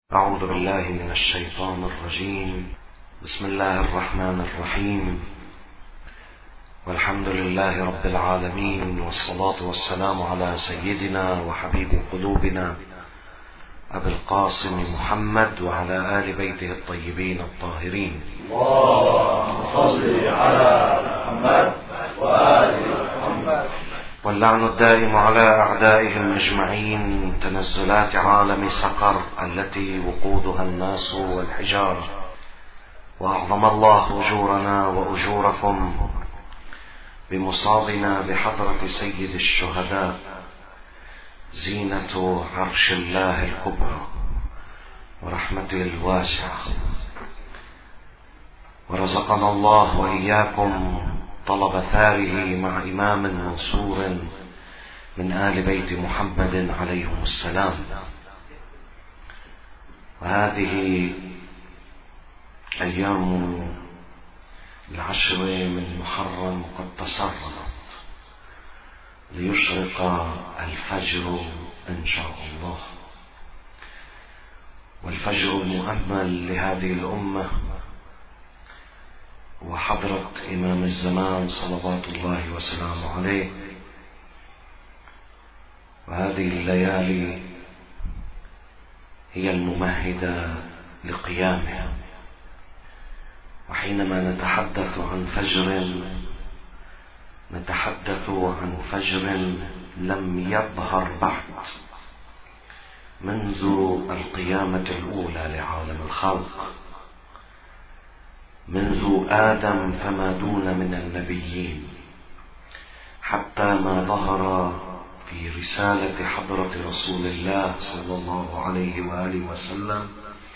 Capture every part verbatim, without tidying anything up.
أعوذ بالله من الشيطان الرجيم. بسم الله الرحمن الرحيم، والحمد لله رب العالمين، والصلاة والسلام على سيدنا وحبيب قلوبنا أبي القاسم محمد وعلى آل بيته الطيبين الطاهرين. اللهم صل على محمد وآل محمد. واللعن الدائم على أعدائهم أجمعين. تنزلات عالم سقر التي وقودها الناس والحجارة. وأعظم الله أجورنا وأجوركم بمصابنا بحضرة سيد الشهداء زينة عرش الله الكبرى ورحمته الواسعة. ورزقنا الله وإياكم طلب ثاره مع إمام منصور من آل بيت محمد عليهم السلام. وهذه أيام العشر من محرم قد تسربت ليشرق الفجر إن شاء الله. والفجر المؤمل لهذه الأمة وحضرة إمام الزمان صلوات الله وسلامه عليه. وهذه الليالي هي الممهدة لقيامه. وحينما نتحدث عن فجر نتحدث عن فجر لم يظهر بعد منذ القيامة الأولى لعالم الخلق، منذ آدم فما دون من النبيين، حتى ما ظهر في رسالة حضرة رسول الله صلى الله عليه وآله وسلم.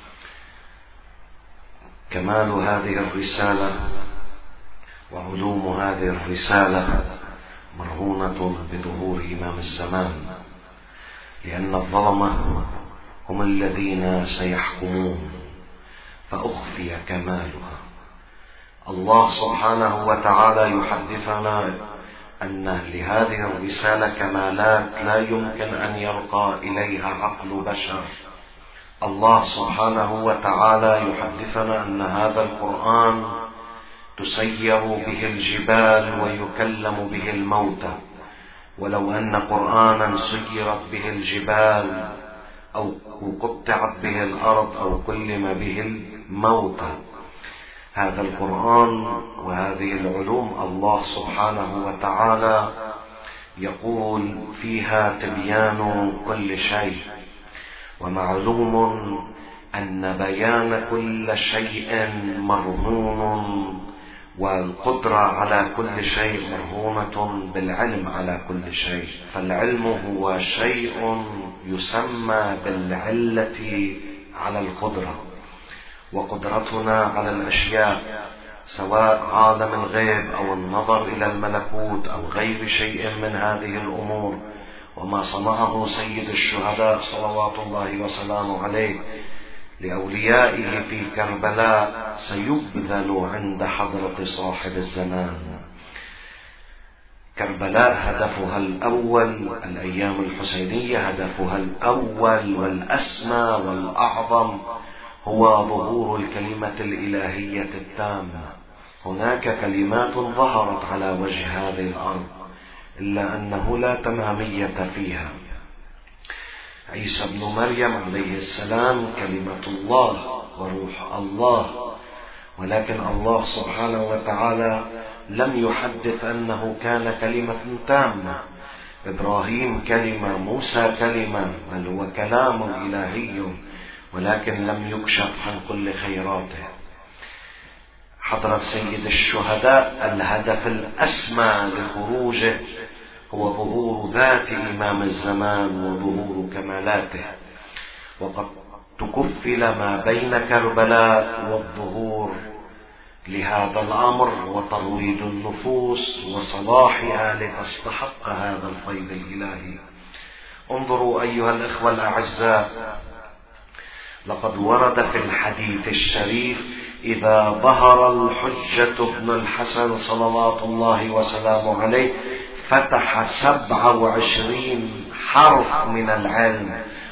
كمال هذه الرسالة وعلوم هذه الرسالة مرهونة بظهور إمام الزمان، لأن الظلمة هم الذين سيحكمون فأخفي كمالها. الله سبحانه وتعالى يحدثنا أن لهذه الرسالة كمالات لا يمكن أن يرقى إليها عقل بشر. الله سبحانه وتعالى يحدثنا أن هذا القرآن تسير به الجبال ويكلم به الموتى. ولو أن قرآنا سيرت به الجبال أو قطعت به الأرض أو كلم به الموتى، هذا القرآن وهذه العلوم الله سبحانه وتعالى يقول فيها تبيان كل شيء. ومعلوم أن بيان كل شيء مرهون، والقدرة على كل شيء مرهونة بالعلم على كل شيء. فالعلم هو شيء يسمى بالعلة على القدرة. وقدرتنا على الأشياء سواء عالم الغيب أو النظر إلى الملكوت أو غير شيء من هذه الأمور، وما صنعه سيد الشهداء صلوات الله وسلامه عليه لأوليائه في كربلاء سيبذل عند حضرة صاحب الزمان. كربلاء هدفها الأول، الأيام الحسينية هدفها الأول والأسمى والأعظم هو ظهور الكلمة الإلهية التامة. هناك كلمات ظهرت على وجه هذه الأرض إلا أنه لا تمامية فيها. عيسى ابن مريم عليه السلام كلمة الله وروح الله، ولكن الله سبحانه وتعالى لم يحدث أنه كان كلمة تامة. إبراهيم كلمة، موسى كلمة، بل هو كلام إلهي، ولكن لم يكشف عن كل خيراته. حضرة سيد الشهداء الهدف الأسمى لخروجه هو ظهور ذات إمام الزمان وظهور كمالاته. وقد تكفل ما بين كربلاء والظهور لهذا الأمر وترويض النفوس وصلاحها لتستحق هذا الفيض الإلهي. انظروا أيها الإخوة الأعزاء، لقد ورد في الحديث الشريف: إذا ظهر الحجة ابن الحسن صلوات الله وسلامه عليه فتح سبع وعشرين حرف من العلم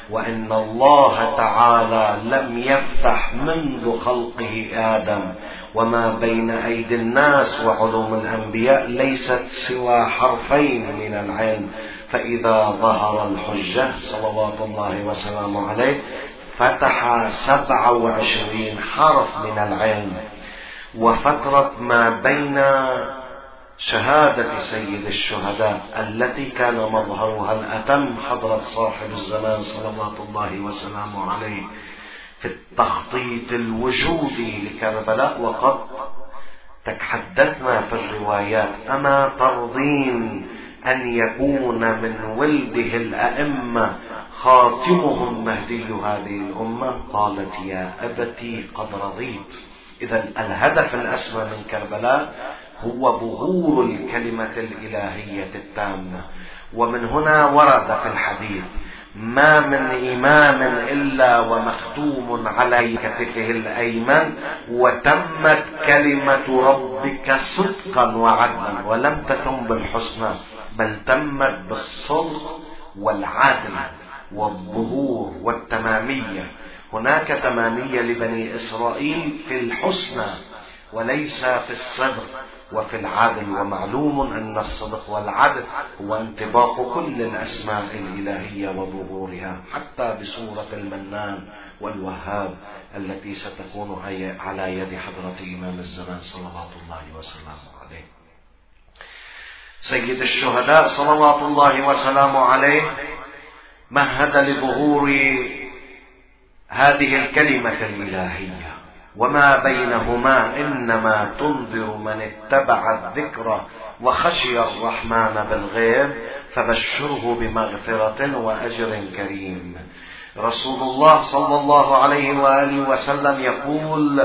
وإن الله تعالى لم يفتح منذ خلقه آدم وما بين أيدي الناس وعلوم الأنبياء ليست سوى حرفين من العلم، فإذا ظهر الحجة صلوات الله وسلامه عليه فتح سبعة وعشرين حرف من العلم. وفترة ما بين شهادة سيد الشهداء التي كان مظهرها الأتم حضرة صاحب الزمان صلوات الله وسلامه عليه في التخطيط الوجودي لكربلاء، وقد تحدثنا في الروايات: أما ترضين أن يكون من ولده الأئمة خاتمهم مهدي هذه الأمة؟ قالت: يا أبتي قد رضيت. إذا الهدف الأسمى من كربلاء هو ظهور الكلمة الإلهية التامة. ومن هنا ورد في الحديث: ما من إمام إلا ومختوم على كتفه الأيمن وتمت كلمة ربك صدقا وعدلا، ولم تتم بالحسنى بل تمت بالصدق والعدل والظهور والتمامية. هناك تمامية لبني إسرائيل في الحسنى وليس في الصدق وفي العدل، ومعلوم أن الصدق والعدل هو انطباق كل الأسماء الإلهية وظهورها، حتى بصورة المنان والوهاب التي ستكون على يد حضرة إمام الزمان صلوات الله وسلامه عليه. سيد الشهداء صلوات الله وسلامه عليه مهد لظهور هذه الكلمة الإلهية، وما بينهما إنما تنذر من اتبع الذكر وخشي الرحمن بالغيب فبشره بمغفرة وأجر كريم. رسول الله صلى الله عليه وآله وسلم يقول: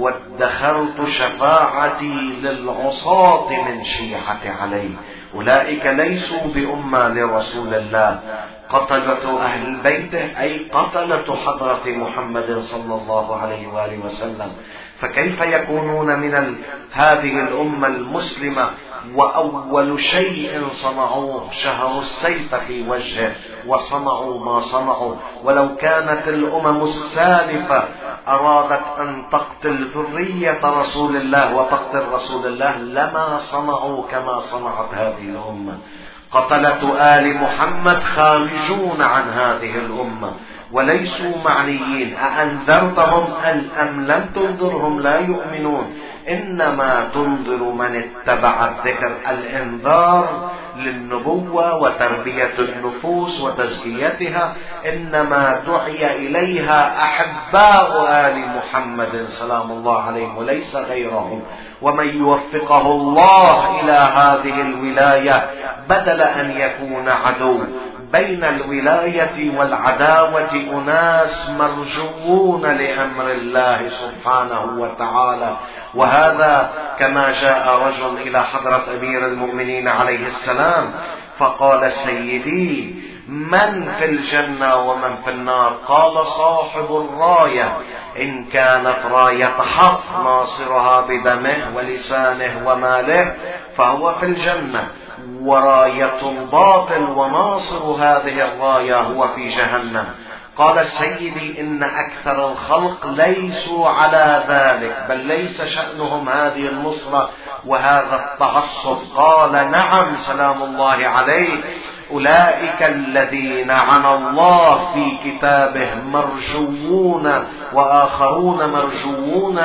وادخرت شفاعتي للعصاة من شيعة علي. أولئك ليسوا بأمة لرسول الله، قتلة أهل بيته أي قتلة حضرة محمد صلى الله عليه وآله وسلم، فكيف يكونون من هذه الأمة المسلمة وأول شيء صنعوه شهروا السيف في وجهه وصنعوا ما صنعوا؟ ولو كانت الأمم السالفة أرادت أن تقتل ذرية رسول الله وتقتل رسول الله لما صنعوا كما صنعت هذه الأمة. قتلة آل محمد خارجون عن هذه الأمة وليسوا معنيين. أأنذرتهم أم لم تنذرهم لا يؤمنون. إنما تنذر من اتبع الذكر. الإنذار للنبوة وتربية النفوس وتزكيتها، إنما دعي إليها أحباء آل محمد سلام الله عليهم وليس غيرهم. ومن يوفقه الله إلى هذه الولاية بدل أن يكون عدو، بين الولاية والعداوة أناس مرجوون لأمر الله سبحانه وتعالى. وهذا كما جاء رجل إلى حضرة أمير المؤمنين عليه السلام فقال: سيدي من في الجنة ومن في النار؟ قال: صاحب الراية، إن كانت راية حق ناصرها بدمه ولسانه وماله فهو في الجنة، وراية الباطل وناصر هذه الراية هو في جهنم. قال: سيدي إن أكثر الخلق ليسوا على ذلك، بل ليس شأنهم هذه النصرة وهذا التعصب. قال: نعم سلام الله عليه، أولئك الذين عنى الله في كتابه مرجوون وآخرون مرجوون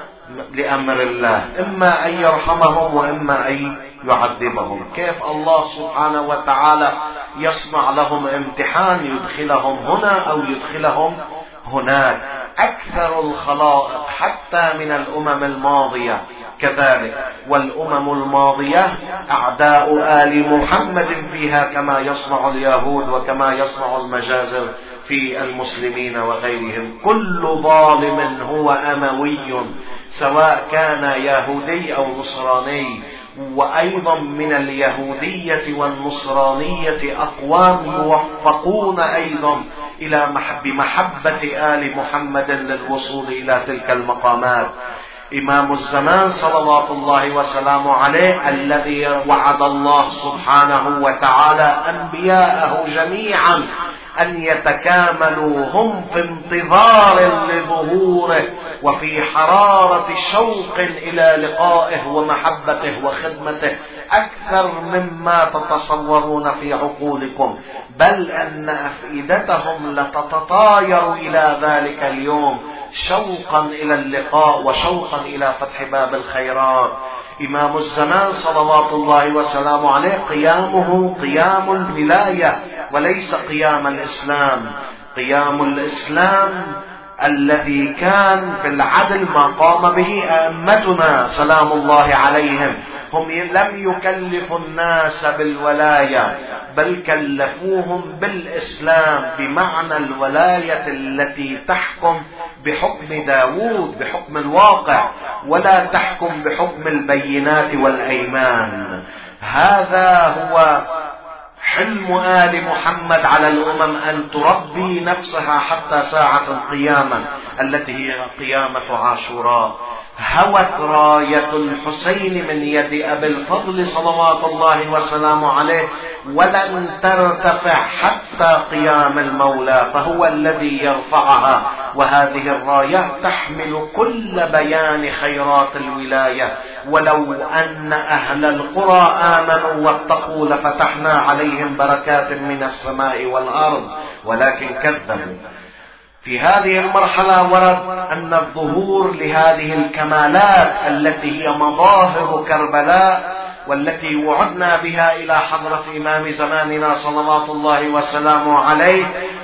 لأمر الله، إما أن يرحمهم وإما أن يعذبهم. كيف الله سبحانه وتعالى يصنع لهم امتحان يدخلهم هنا أو يدخلهم هناك. أكثر الخلائق حتى من الأمم الماضية كذلك، والأمم الماضية أعداء آل محمد فيها كما يصنع اليهود وكما يصنع المجازر في المسلمين وغيرهم. كل ظالم هو أموي سواء كان يهودي أو نصراني. وأيضا من اليهودية والنصرانية أقوام موفقون أيضا إلى بمحبة آل محمد للوصول إلى تلك المقامات. إمام الزمان صلوات الله وسلامه عليه الذي وعد الله سبحانه وتعالى أنبياءه جميعا أن يتكاملوا هم في انتظار لظهوره وفي حرارة شوق إلى لقائه ومحبته وخدمته أكثر مما تتصورون في عقولكم، بل أن أفئدتهم لتتطاير إلى ذلك اليوم شوقا إلى اللقاء وشوقا إلى فتح باب الخيرات. إمام الزمان صلوات الله وسلامه عليه قيامه قيام الولاية وليس قيام الإسلام. قيام الإسلام الذي كان في العدل ما قام به أئمتنا سلام الله عليهم، هم لم يكلفوا الناس بالولاية بل كلفوهم بالإسلام، بمعنى الولاية التي تحكم بحكم داود بحكم الواقع ولا تحكم بحكم البينات والأيمان. هذا هو حلم آل محمد على الأمم، أن تربي نفسها حتى ساعة القيامة التي هي قيامة عاشوراء. هوت راية الحسين من يد أبي الفضل صلوات الله وسلامه عليه ولن ترتفع حتى قيام المولى، فهو الذي يرفعها. وهذه الراية تحمل كل بيان خيرات الولاية. ولو أن أهل القرى آمنوا واتقوا لفتحنا عليهم بركات من السماء والأرض، ولكن كذبوا. في هذه المرحلة ورد أن الظهور لهذه الكمالات التي هي مظاهر كربلاء والتي وعدنا بها إلى حضرة إمام زماننا صلوات الله وسلامه عليه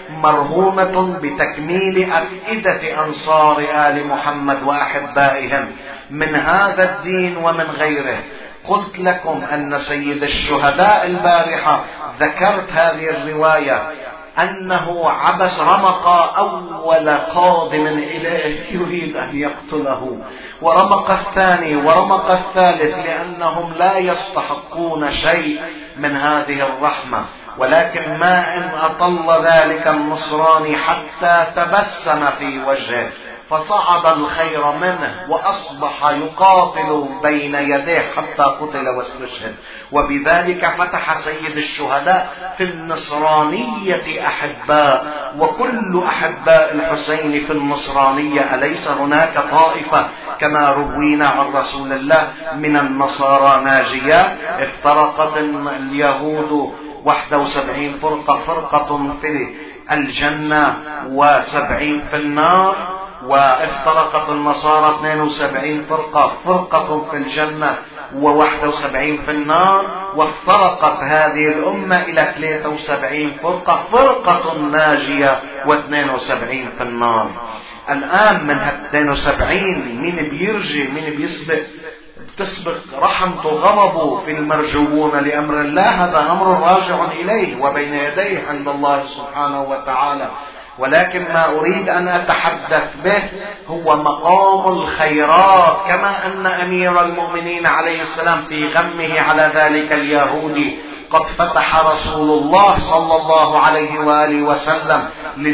مرهونة بتكميل أفئدة أنصار آل محمد وأحبائهم من هذا الدين ومن غيره. قلت لكم أن سيد الشهداء البارحة ذكرت هذه الرواية أنه عبس رمق أول قادم إليه يريد أن يقتله، ورمق الثاني ورمق الثالث، لأنهم لا يستحقون شيء من هذه الرحمة. ولكن ما إن أطل ذلك النصراني حتى تبسم في وجهه فصعد الخير منه وأصبح يقاتل بين يديه حتى قتل واستشهد. وبذلك فتح سيد الشهداء في النصرانية أحباء، وكل أحباء الحسين في النصرانية. أليس هناك طائفة كما روينا عن رسول الله من النصارى ناجية؟ افترقت اليهود واحد وسبعين فرقة، فرقة في الجنة وسبعين في النار، وافترقت النصارى اثنين وسبعين فرقة، فرقة في الجنة وواحد وسبعين في النار. وافترقت هذه الأمة إلى ثلاثة وسبعين فرقة، فرقة ناجية واثنين وسبعين في النار. الآن من اثنين وسبعين مين بيرجي مين بيسبق؟ تسبق رحمة غضبه في المرجوون لأمر الله، هذا أمر راجع إليه وبين يديه عند الله سبحانه وتعالى. ولكن ما أريد أن أتحدث به هو مقام الخيرات، كما أن أمير المؤمنين عليه السلام في غمه على ذلك اليهودي قد فتح رسول الله صلى الله عليه وآله وسلم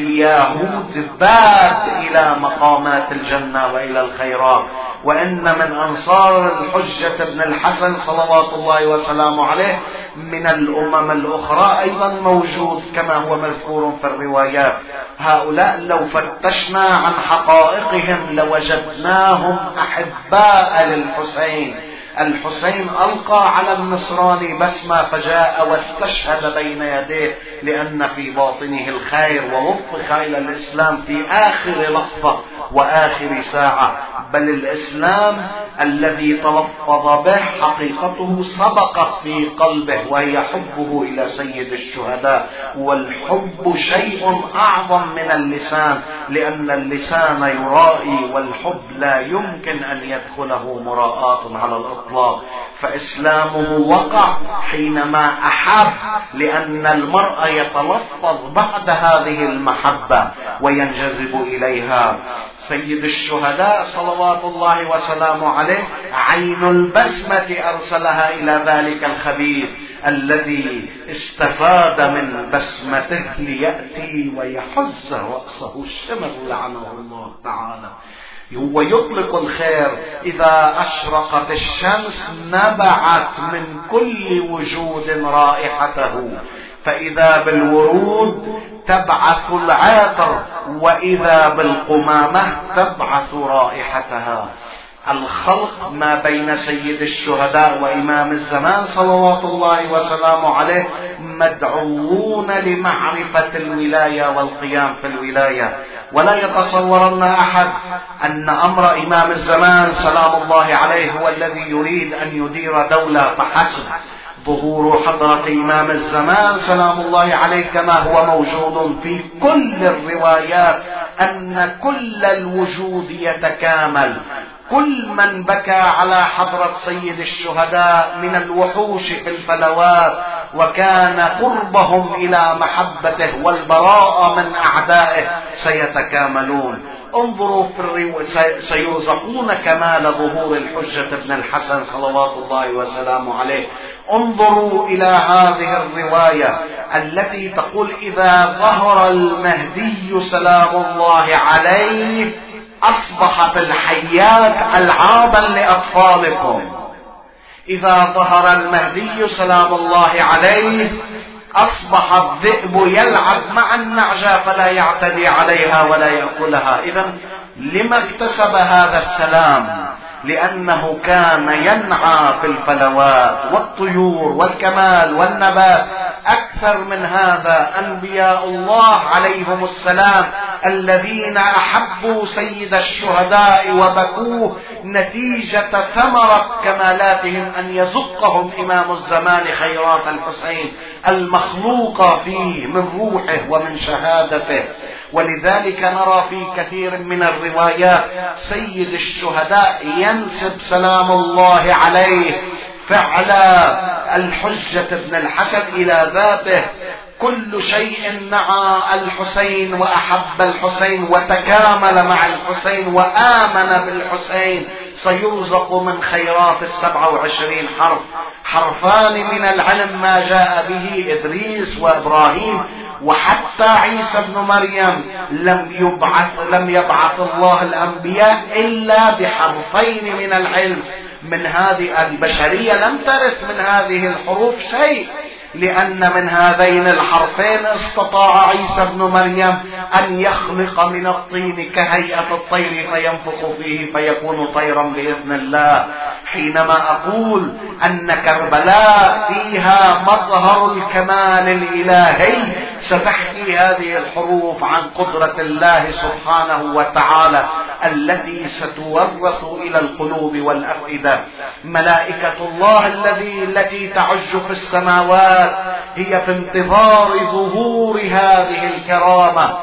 لليهود باب إلى مقامات الجنة وإلى الخيرات. وإن من أنصار الحجة ابن الحسن صلوات الله وسلامه عليه من الأمم الأخرى أيضا موجود كما هو مذكور في الروايات. هؤلاء لو فتشنا عن حقائقهم لوجدناهم أحباء للحسين. الحسين ألقى على النصراني بسمة فجاء واستشهد بين يديه، لأن في باطنه الخير ووفق إلى الإسلام في آخر لحظة وآخر ساعة. بل الإسلام الذي تلفظ به حقيقته سبقت في قلبه وهي حبه إلى سيد الشهداء. والحب شيء أعظم من اللسان، لأن اللسان يرائي والحب لا يمكن أن يدخله مراءة على الإطلاق. فإسلامه وقع حينما أحب، لأن المرء يتلفظ بعد هذه المحبة وينجذب إليها. سيد الشهداء صلوات الله وسلامه عليه عين البسمة أرسلها إلى ذلك الخبير الذي استفاد من بسمته ليأتي ويحز رأسه الشمر لعنه الله تعالى. هو يطلق الخير، إذا أشرقت الشمس نبعت من كل وجود رائحته. فإذا بالورود تبعث العطر، وإذا بالقمامة تبعث رائحتها. الخلق ما بين سيد الشهداء وإمام الزمان صلوات الله وسلامه عليه مدعوون لمعرفة الولاية والقيام في الولاية. ولا يتصورن أحد أن أمر إمام الزمان سلام الله عليه هو الذي يريد أن يدير دولة فحسب. ظهور حضرة إمام الزمان سلام الله عليه كما هو موجود في كل الروايات أن كل الوجود يتكامل. كل من بكى على حضرة سيد الشهداء من الوحوش في الفلوات وكان قربهم إلى محبته والبراءة من أعدائه سيتكاملون. انظروا في الرو... سيرزقون كمال ظهور الحجة ابن الحسن صلوات الله وسلامه عليه. انظروا إلى هذه الرواية التي تقول إذا ظهر المهدي سلام الله عليه أصبحت الحيات ألعابا لأطفالكم. إذا ظهر المهدي سلام الله عليه أصبح الذئب يلعب مع النعجة فلا يعتدي عليها ولا يأكلها. إذن لما اكتسب هذا السلام؟ لأنه كان ينعى في الفلوات والطيور والكمال والنبات. أكثر من هذا أنبياء الله عليهم السلام الذين أحبوا سيد الشهداء وبكوه نتيجة ثمرة كمالاتهم أن يزقهم إمام الزمان خيرات الحسين المخلوقة فيه من روحه ومن شهادته. ولذلك نرى في كثير من الروايات سيد الشهداء ينسب سلام الله عليه فعل الحجة ابن الحسن إلى ذاته. كل شيء مع الحسين وأحب الحسين وتكامل مع الحسين وآمن بالحسين سيرزق من خيرات السبعة وعشرين حرف. حرفان من العلم ما جاء به إدريس وإبراهيم، وحتى عيسى بن مريم لم يبعث لم يبعث الله الأنبياء إلا بحرفين من العلم. من هذه البشرية لم ترث من هذه الحروف شيء، لأن من هذين الحرفين استطاع عيسى بن مريم أن يخلق من الطين كهيئة الطير فينفخ فيه فيكون طيرا بإذن الله. حينما أقول أن كربلاء فيها مظهر الكمال الإلهي ستحكي هذه الحروف عن قدرة الله سبحانه وتعالى التي ستورث إلى القلوب والأفئدة. ملائكة الله الذي التي تعج في السماوات هي في انتظار ظهور هذه الكرامة،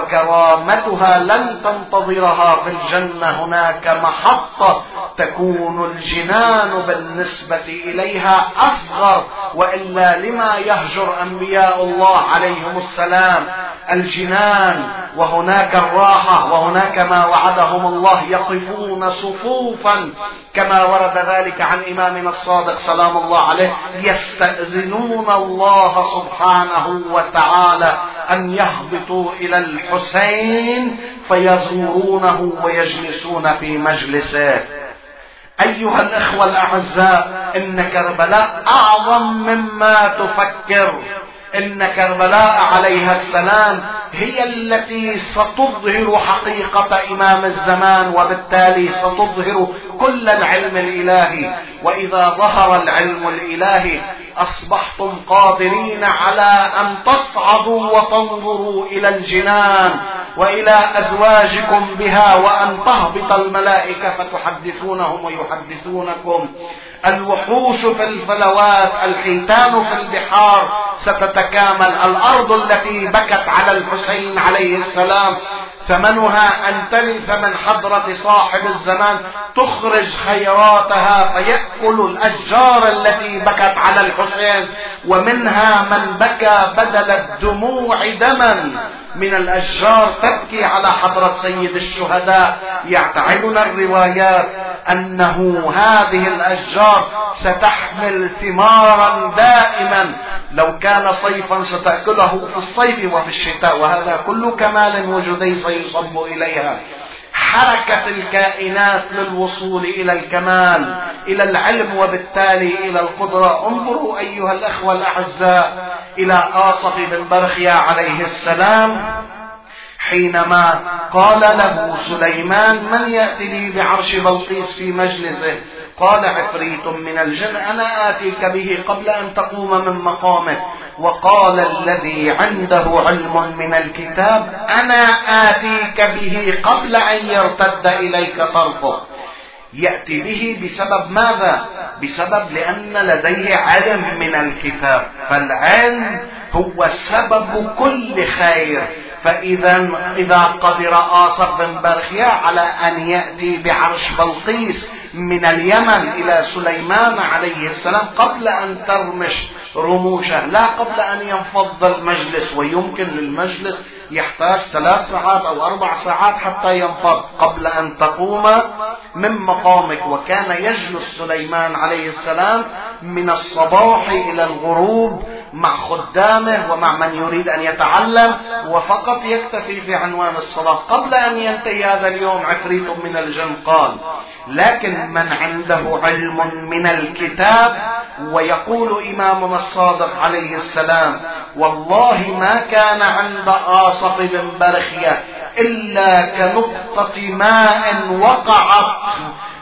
وكرامتها لن تنتظرها في الجنة. هناك محطة تكون الجنان بالنسبة إليها أصغر، وإلا لما يهجر أنبياء الله عليهم السلام الجنان، وهناك الراحة وهناك ما وعدهم الله. يقفون صفوفا كما ورد ذلك عن إمامنا الصادق سلام الله عليه يستأذنون الله سبحانه وتعالى أن يهبطوا إلى الحسين فيزورونه ويجلسون في مجلسه. أيها الإخوة الأعزاء، إن كربلاء أعظم مما تفكر. إن كربلاء عليها السلام هي التي ستظهر حقيقة إمام الزمان، وبالتالي ستظهر كل العلم الإلهي. وإذا ظهر العلم الإلهي أصبحتم قادرين على أن تصعدوا وتنظروا إلى الجنان وإلى أزواجكم بها، وأن تهبط الملائكة فتحدثونهم ويحدثونكم. الوحوش في الفلوات، الحيتان في البحار ستتكامل. الأرض التي بكت على الحسين عليه السلام ثمنها أن تلف من حضرة صاحب الزمان تخرج خيراتها فيأكل الأشجار التي بكت على الحسين، ومنها من بكى بدل الدموع دما من الأشجار تبكي على حضرة سيد الشهداء. يعتعدنا الروايات أنه هذه الأشجار ستحمل ثمارا دائما، لو كان صيفا ستأكله في الصيف وفي الشتاء، وهذا كل كمال وجودي سيصب إليها. حركة الكائنات للوصول إلى الكمال، إلى العلم، وبالتالي إلى القدرة. انظروا أيها الأخوة الأعزاء إلى آصف بن برخيا عليه السلام حينما قال له سليمان: من يأتي لي بعرش بلقيس في مجلسه؟ قال: عفريت من الجن أنا آتيك به قبل أن تقوم من مقامك. وقال الذي عنده علم من الكتاب: أنا آتيك به قبل أن يرتد إليك طرفك. يأتي به بسبب ماذا؟ بسبب لأن لديه علم من الكتاب، فالعلم هو سبب كل خير. فإذا إذا قدر آصف بن برخيا على أن يأتي بعرش بلقيس من اليمن إلى سليمان عليه السلام قبل أن ترمش رموشه، لا قبل أن ينفض المجلس، ويمكن للمجلس يحتاج ثلاث ساعات أو أربع ساعات حتى ينفض قبل أن تقوم من مقامك. وكان يجلس سليمان عليه السلام من الصباح إلى الغروب مع خدامه ومع من يريد أن يتعلم، وفقط يكتفي في عنوان الصلاة. قبل أن ينتهي هذا اليوم عفريت من الجن قال: لكن من عنده علم من الكتاب، ويقول إمامنا الصادق عليه السلام: والله ما كان عند آصف بن برخيا إلا كنقطة ماء وقعت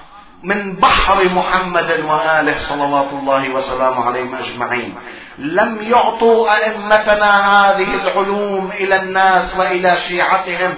من بحر محمد وآله صلوات الله وسلامه عليهم أجمعين. لم يعطوا أئمتنا هذه العلوم إلى الناس وإلى شيعتهم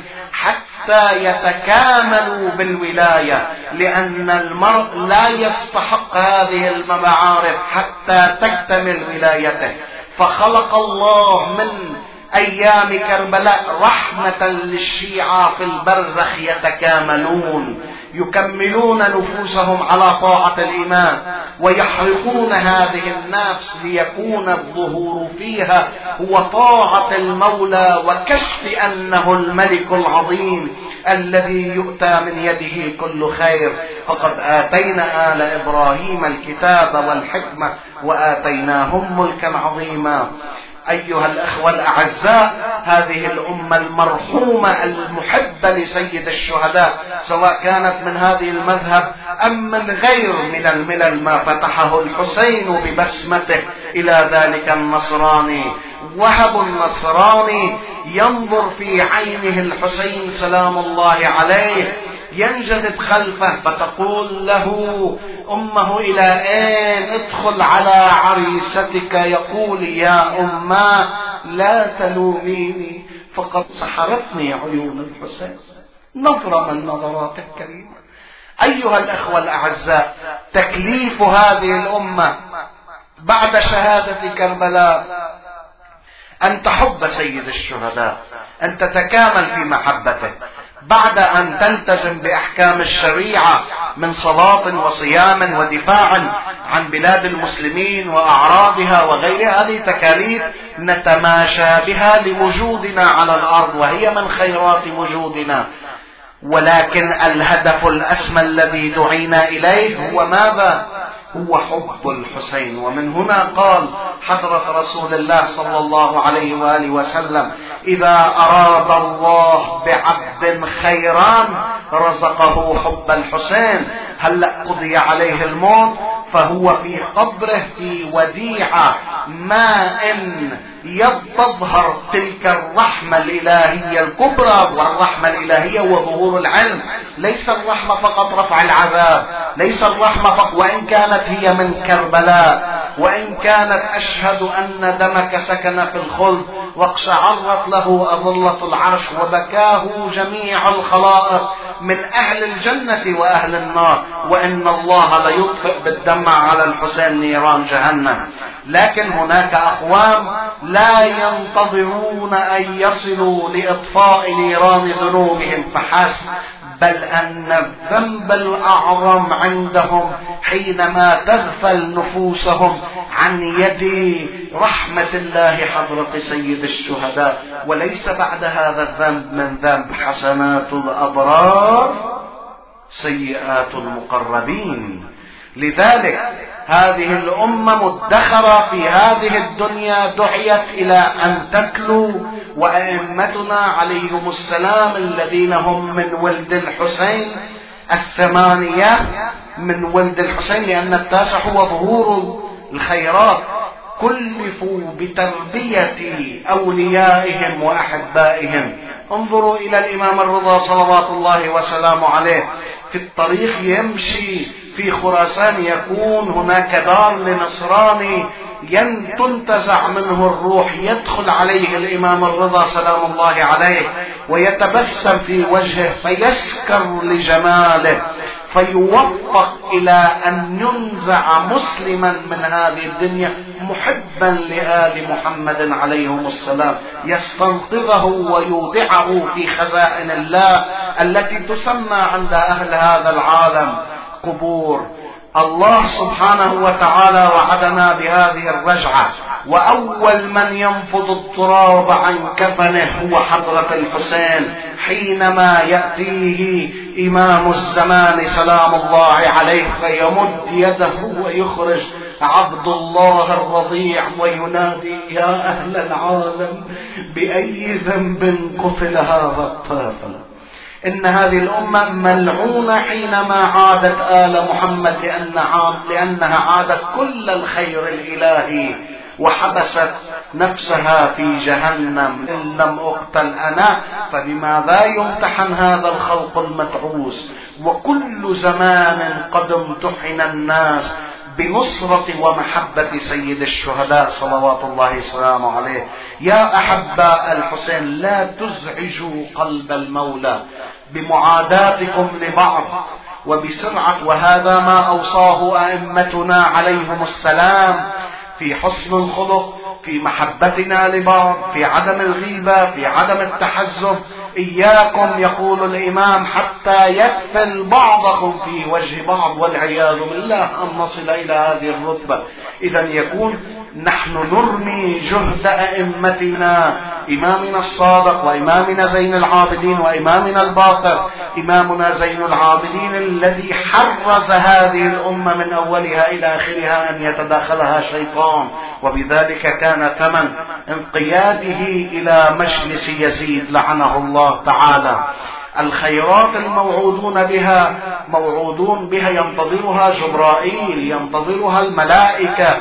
حتى يتكاملوا بالولاية، لأن المرء لا يستحق هذه المعارف حتى تكتمل ولايته. فخلق الله من أيام كربلاء رحمة للشيعة في البرزخ يتكاملون، يكملون نفوسهم على طاعة الإمام، ويحرقون هذه النفس ليكون الظهور فيها هو طاعة المولى وكشف أنه الملك العظيم الذي يؤتى من يده كل خير. فقد آتينا آل إبراهيم الكتاب والحكمة وآتيناهم ملكا عظيما. أيها الأخوة الأعزاء، هذه الأمة المرحومة المحبة لسيد الشهداء، سواء كانت من هذه المذهب أم من غير من الملل، ما فتحه الحسين ببسمته إلى ذلك النصراني. وهب النصراني ينظر في عينه الحسين سلام الله عليه، ينجذب خلفه، فتقول له أمه: إلى أين؟ ادخل على عريستك. يقول: يا أمه لا تلوميني، فقد سحرتني عيون الحسين. نظرة من نظرات الكريمة. أيها الأخوة الأعزاء، تكليف هذه الأمة بعد شهادة كربلاء أن تحب سيد الشهداء، أن تتكامل في محبته، بعد أن تلتزم بأحكام الشريعة من صلاة وصيام ودفاع عن بلاد المسلمين وأعراضها وغيرها. هذه تكاليف نتماشى بها لوجودنا على الأرض، وهي من خيرات وجودنا. ولكن الهدف الأسمى الذي دعينا إليه هو ماذا؟ هو حب الحسين. ومن هنا قال حضرة رسول الله صلى الله عليه وآله وسلم: إذا أراد الله بعبد خيرا رزقه حب الحسين. هلأ قضي عليه الموت، فهو في قبره في وديعة ما إن يتظهر تلك الرحمة الإلهية الكبرى. والرحمة الإلهية وظهور العلم، ليس الرحمة فقط رفع العذاب، ليس الرحمة فقط، وإن كانت هي من كربلاء، وإن كانت أشهد أن دمك سكن في الخلد واقشعرت له أظلة العرش وبكاه جميع الخلائق من أهل الجنة وأهل النار، وإن الله ليطفئ بالدمع على الحسين نيران جهنم. لكن هناك أقوام لا ينتظرون أن يصلوا لإطفاء نيران ذنوبهم فحسب، بل أن الذنب الأعظم عندهم حينما تغفل نفوسهم عن يد رحمة الله حضرة سيد الشهداء. وليس بعد هذا الذنب من ذنب حسنات الأبرار سيئات المقربين. لذلك هذه الأمة مدخرة في هذه الدنيا دعيت إلى أن تتلو، وأئمتنا عليهم السلام الذين هم من ولد الحسين الثمانية من ولد الحسين، لأن التاسع هو ظهور الخيرات، كلفوا بتربية أوليائهم وأحبائهم. انظروا إلى الإمام الرضا صلوات الله وسلامه عليه، في الطريق يمشي في خراسان يكون هناك دار لنصراني تنتزع منه الروح، يدخل عليه الإمام الرضا سلام الله عليه ويتبسم في وجهه فيسكر لجماله، فيوفق إلى أن ينزع مسلما من هذه الدنيا محبا لآل محمد عليهم السلام، يستنقذه ويودعه في خزائن الله التي تسمى عند أهل هذا العالم قبور. الله سبحانه وتعالى وعدنا بهذه الرجعة، وأول من ينفض التراب عن كفنه هو حضرة الحسين حينما يأتيه إمام الزمان سلام الله عليه فيمد يده ويخرج عبد الله الرضيع وينادي: يا أهل العالم بأي ذنب قتل هذا الطفل؟ إن هذه الأمة ملعونة حينما عادت آل محمد، لأن عاد لأنها عادت كل الخير الإلهي وحبست نفسها في جهنم. إن لم أقتل أنا فبماذا يمتحن هذا الخلق المتعوس؟ وكل زمان قد امتحن الناس بنصرة ومحبة سيد الشهداء صلوات الله وسلامه عليه. يا أحباء الحسين، لا تزعجوا قلب المولى بمعاداتكم لبعض وبسرعة، وهذا ما أوصاه أئمتنا عليهم السلام في حسن الخلق، في محبتنا لبعض، في عدم الغيبة، في عدم التحزب. إياكم يقول الإمام حتى يكفل بعضكم في وجه بعض، والعياذ بالله أن نصل إلى هذه الرتبة. إذا يكون نحن نرمي جهد أئمتنا، إمامنا الصادق وإمامنا زين العابدين وإمامنا الباقر، إمامنا زين العابدين الذي حرز هذه الأمة من أولها إلى آخرها أن يتداخلها شيطان، وبذلك كان ثمن انقياده إلى مجلس يزيد لعنه الله تعالى. الخيرات الموعودون بها موعودون بها، ينتظرها جبرائيل، ينتظرها الملائكة،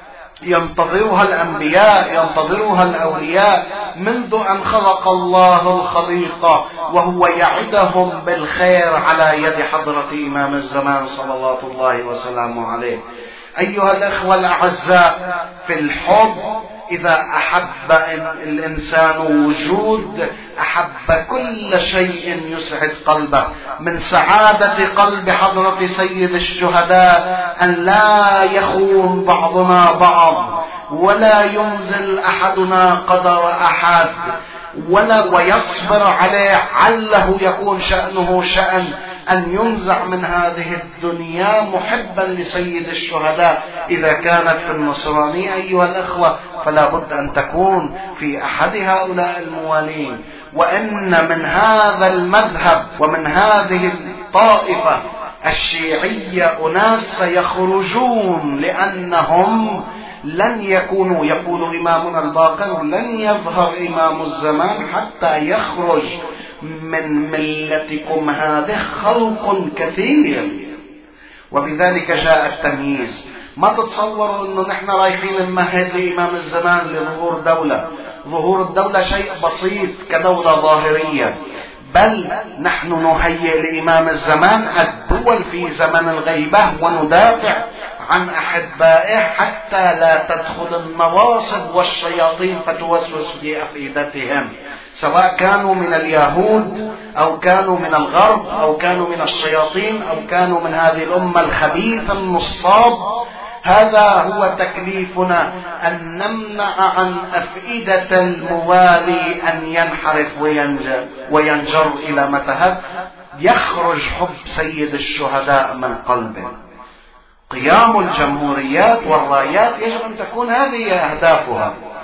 ينتظرها الأنبياء، ينتظرها الأولياء منذ أن خلق الله الخليقة، وهو يعدهم بالخير على يد حضرة إمام الزمان صلوات الله وسلامه عليه. أيها الأخوة الأعزاء، في الحب إذا أحب الإنسان وجود أحب كل شيء يسعد قلبه. من سعادة قلب حضرة سيد الشهداء أن لا يخون بعضنا بعض، ولا ينزل أحدنا قدر أحد، ولا ويصبر عليه عله يكون شأنه شأن أن ينزع من هذه الدنيا محبا لسيد الشهداء. إذا كانت في النصرانية أيها الأخوة فلا بد أن تكون في أحد هؤلاء الموالين. وإن من هذا المذهب ومن هذه الطائفة الشيعية أناس سيخرجون، لأنهم لن يكونوا، يقول إمامنا الباقر: لن يظهر إمام الزمان حتى يخرج من ملتكم هذه خلق كثير. وبذلك جاء التمييز. ما تتصوروا انه نحن رايحين نمهد لإمام الزمان لظهور دولة. ظهور الدولة شيء بسيط كدولة ظاهرية، بل نحن نهيئ لإمام الزمان الدول في زمن الغيبة، وندافع عن أحبائه حتى لا تدخل النواصب والشياطين فتوسوس في أفئدتهم، سواء كانوا من اليهود أو كانوا من الغرب أو كانوا من الشياطين أو كانوا من هذه الأمة الخبيثة النصاب. هذا هو تكليفنا، أن نمنع عن أفئدة الموالي أن ينحرف وينجر, وينجر إلى متهب. يخرج حب سيد الشهداء من قلبه. قيام الجمهوريات والرايات يجب أن تكون هذه أهدافها.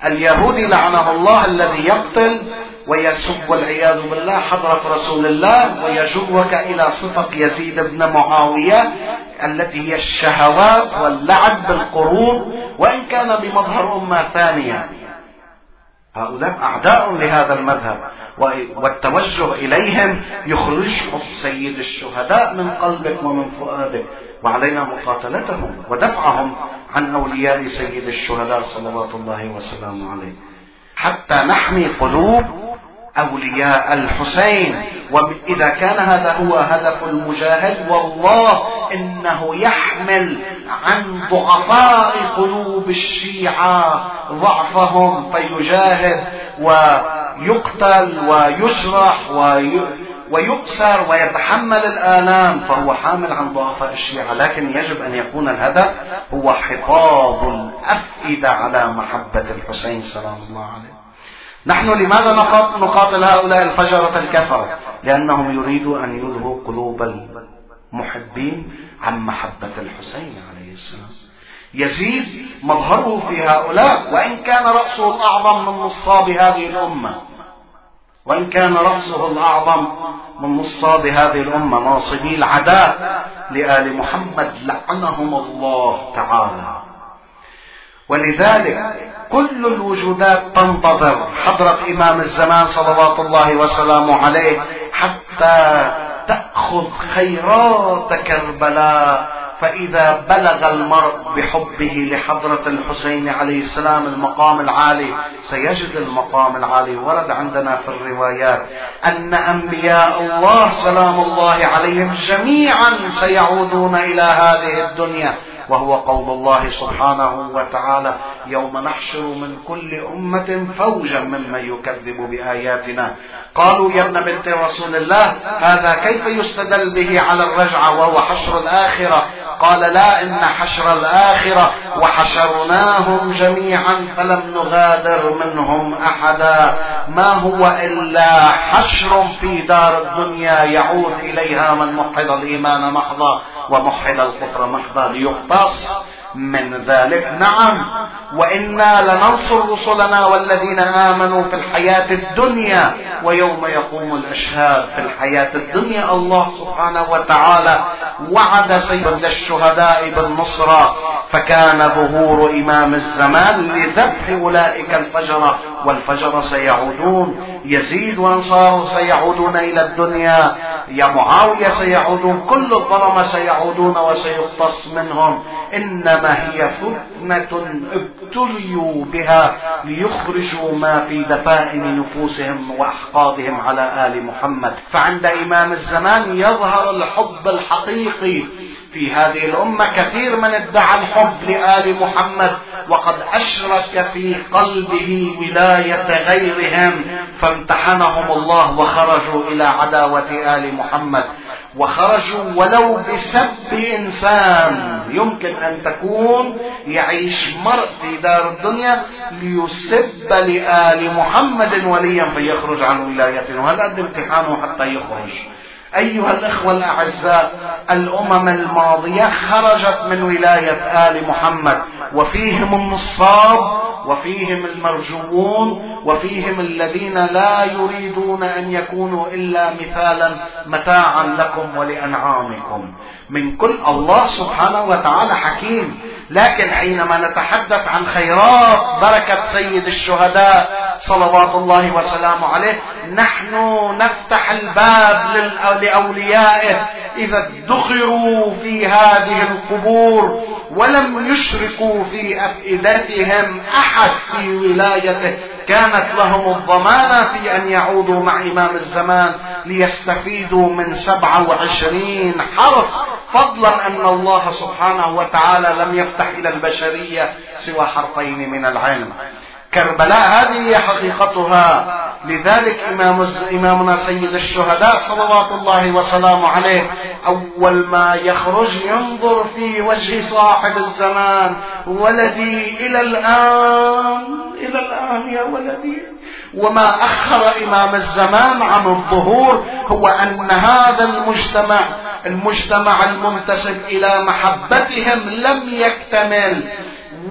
اليهودي لعنه الله الذي يقتل ويسب والعياذ بالله حضرة رسول الله ويجرك إلى صفة يزيد بن معاوية التي هي الشهوات واللعب بالقرون، وإن كان بمظهر أمة ثانية. هؤلاء أعداء لهذا المذهب، والتوجه إليهم يخرجهم سيد الشهداء من قلبك ومن فؤادك، وعلينا مقاتلتهم ودفعهم عن أولياء سيد الشهداء صلوات الله وسلامه عليه، حتى نحمي قلوب أولياء الحسين. وإذا كان هذا هو هدف المجاهد، والله إنه يحمل عن ضعفاء قلوب الشيعة ضعفهم فيجاهد ويقتل ويجرح ويؤسر ويتحمل الآلام، فهو حامل عن ضعفاء الشيعة. لكن يجب أن يكون الهدف هو حفاظ الأفئدة على محبة الحسين سلام الله عليه. نحن لماذا نقاتل هؤلاء الفجرة الكفرة؟ لأنهم يريدوا أن يلهوا قلوب المحبين عن محبة الحسين عليه السلام. يزيد مظهره في هؤلاء، وإن كان رأسه الأعظم من نصاب هذه الأمة، وإن كان رأسه الأعظم من نصاب هذه الأمة، ناصبي العداء لآل محمد لعنهم الله تعالى. ولذلك كل الوجودات تنتظر حضرة إمام الزمان صلوات الله وسلامه عليه حتى تأخذ خيرات كربلاء. فإذا بلغ المرء بحبه لحضرة الحسين عليه السلام المقام العالي سيجد المقام العالي. ورد عندنا في الروايات أن أنبياء الله سلام الله عليهم جميعا سيعودون إلى هذه الدنيا، وهو قول الله سبحانه وتعالى: يوم نحشر من كل أمة فوجا ممن يكذب بآياتنا قالوا يا ابن بنت رسول الله هذا كيف يستدل به على الرجعة وهو حشر الآخرة؟ قال: لا، إن حشر الآخرة وحشرناهم جميعا فلم نغادر منهم أحدا، ما هو إلا حشر في دار الدنيا يعود إليها من محض الإيمان محضا ومحض الكفر محضا ليقتص من ذلك. نعم، وإنا لننصر رسلنا والذين آمنوا في الحياة الدنيا ويوم يقوم الأشهاد. في الحياة الدنيا الله سبحانه وتعالى وعد سيد الشهداء بالنصرة، فكان ظهور إمام الزمان لذبح أولئك الفجرة، والفجرة سيعودون، يزيد وأنصاره سيعودون إلى الدنيا، يا معاوية سيعودون، كل الظلمة سيعودون وسيقتص منهم. إنما هي فتنة ابتليوا بها ليخرجوا ما في دفائن نفوسهم وأحقادهم على آل محمد. فعند إمام الزمان يظهر الحب الحقيقي في هذه الأمة. كثير من ادعى الحب لآل محمد وقد أشرك في قلبه ولاية غيرهم، فامتحنهم الله وخرجوا إلى عداوة آل محمد، وخرجوا ولو بسب إنسان. يمكن أن تكون يعيش مرء في دار الدنيا ليسب لآل محمد وليا فيخرج عن ولايته، وهذا امتحانه حتى يخرج. أيها الأخوة الأعزاء، الأمم الماضية خرجت من ولاية آل محمد، وفيهم النصاب وفيهم المرجوون وفيهم الذين لا يريدون أن يكونوا إلا مثالا متاعا لكم ولأنعامكم. من كل الله سبحانه وتعالى حكيم. لكن حينما نتحدث عن خيرات بركة سيد الشهداء صلوات الله وسلامه عليه، نحن نفتح الباب لأوليائه إذا ادخروا في هذه القبور ولم يشركوا في أفئدتهم أحد في ولايته، كانت لهم الضمانة في أن يعودوا مع إمام الزمان ليستفيدوا من سبعة وعشرين حرف، فضلا أن الله سبحانه وتعالى لم يفتح إلى البشرية سوى حرفين من العلم. كربلاء هذه هي حقيقتها. لذلك إمام إمامنا سيد الشهداء صلوات الله وسلامه عليه أول ما يخرج ينظر في وجه صاحب الزمان: ولدي إلى الآن إلى الآن يا ولدي. وما أخر إمام الزمان عن الظهور هو أن هذا المجتمع المجتمع المنتسب إلى محبتهم لم يكتمل،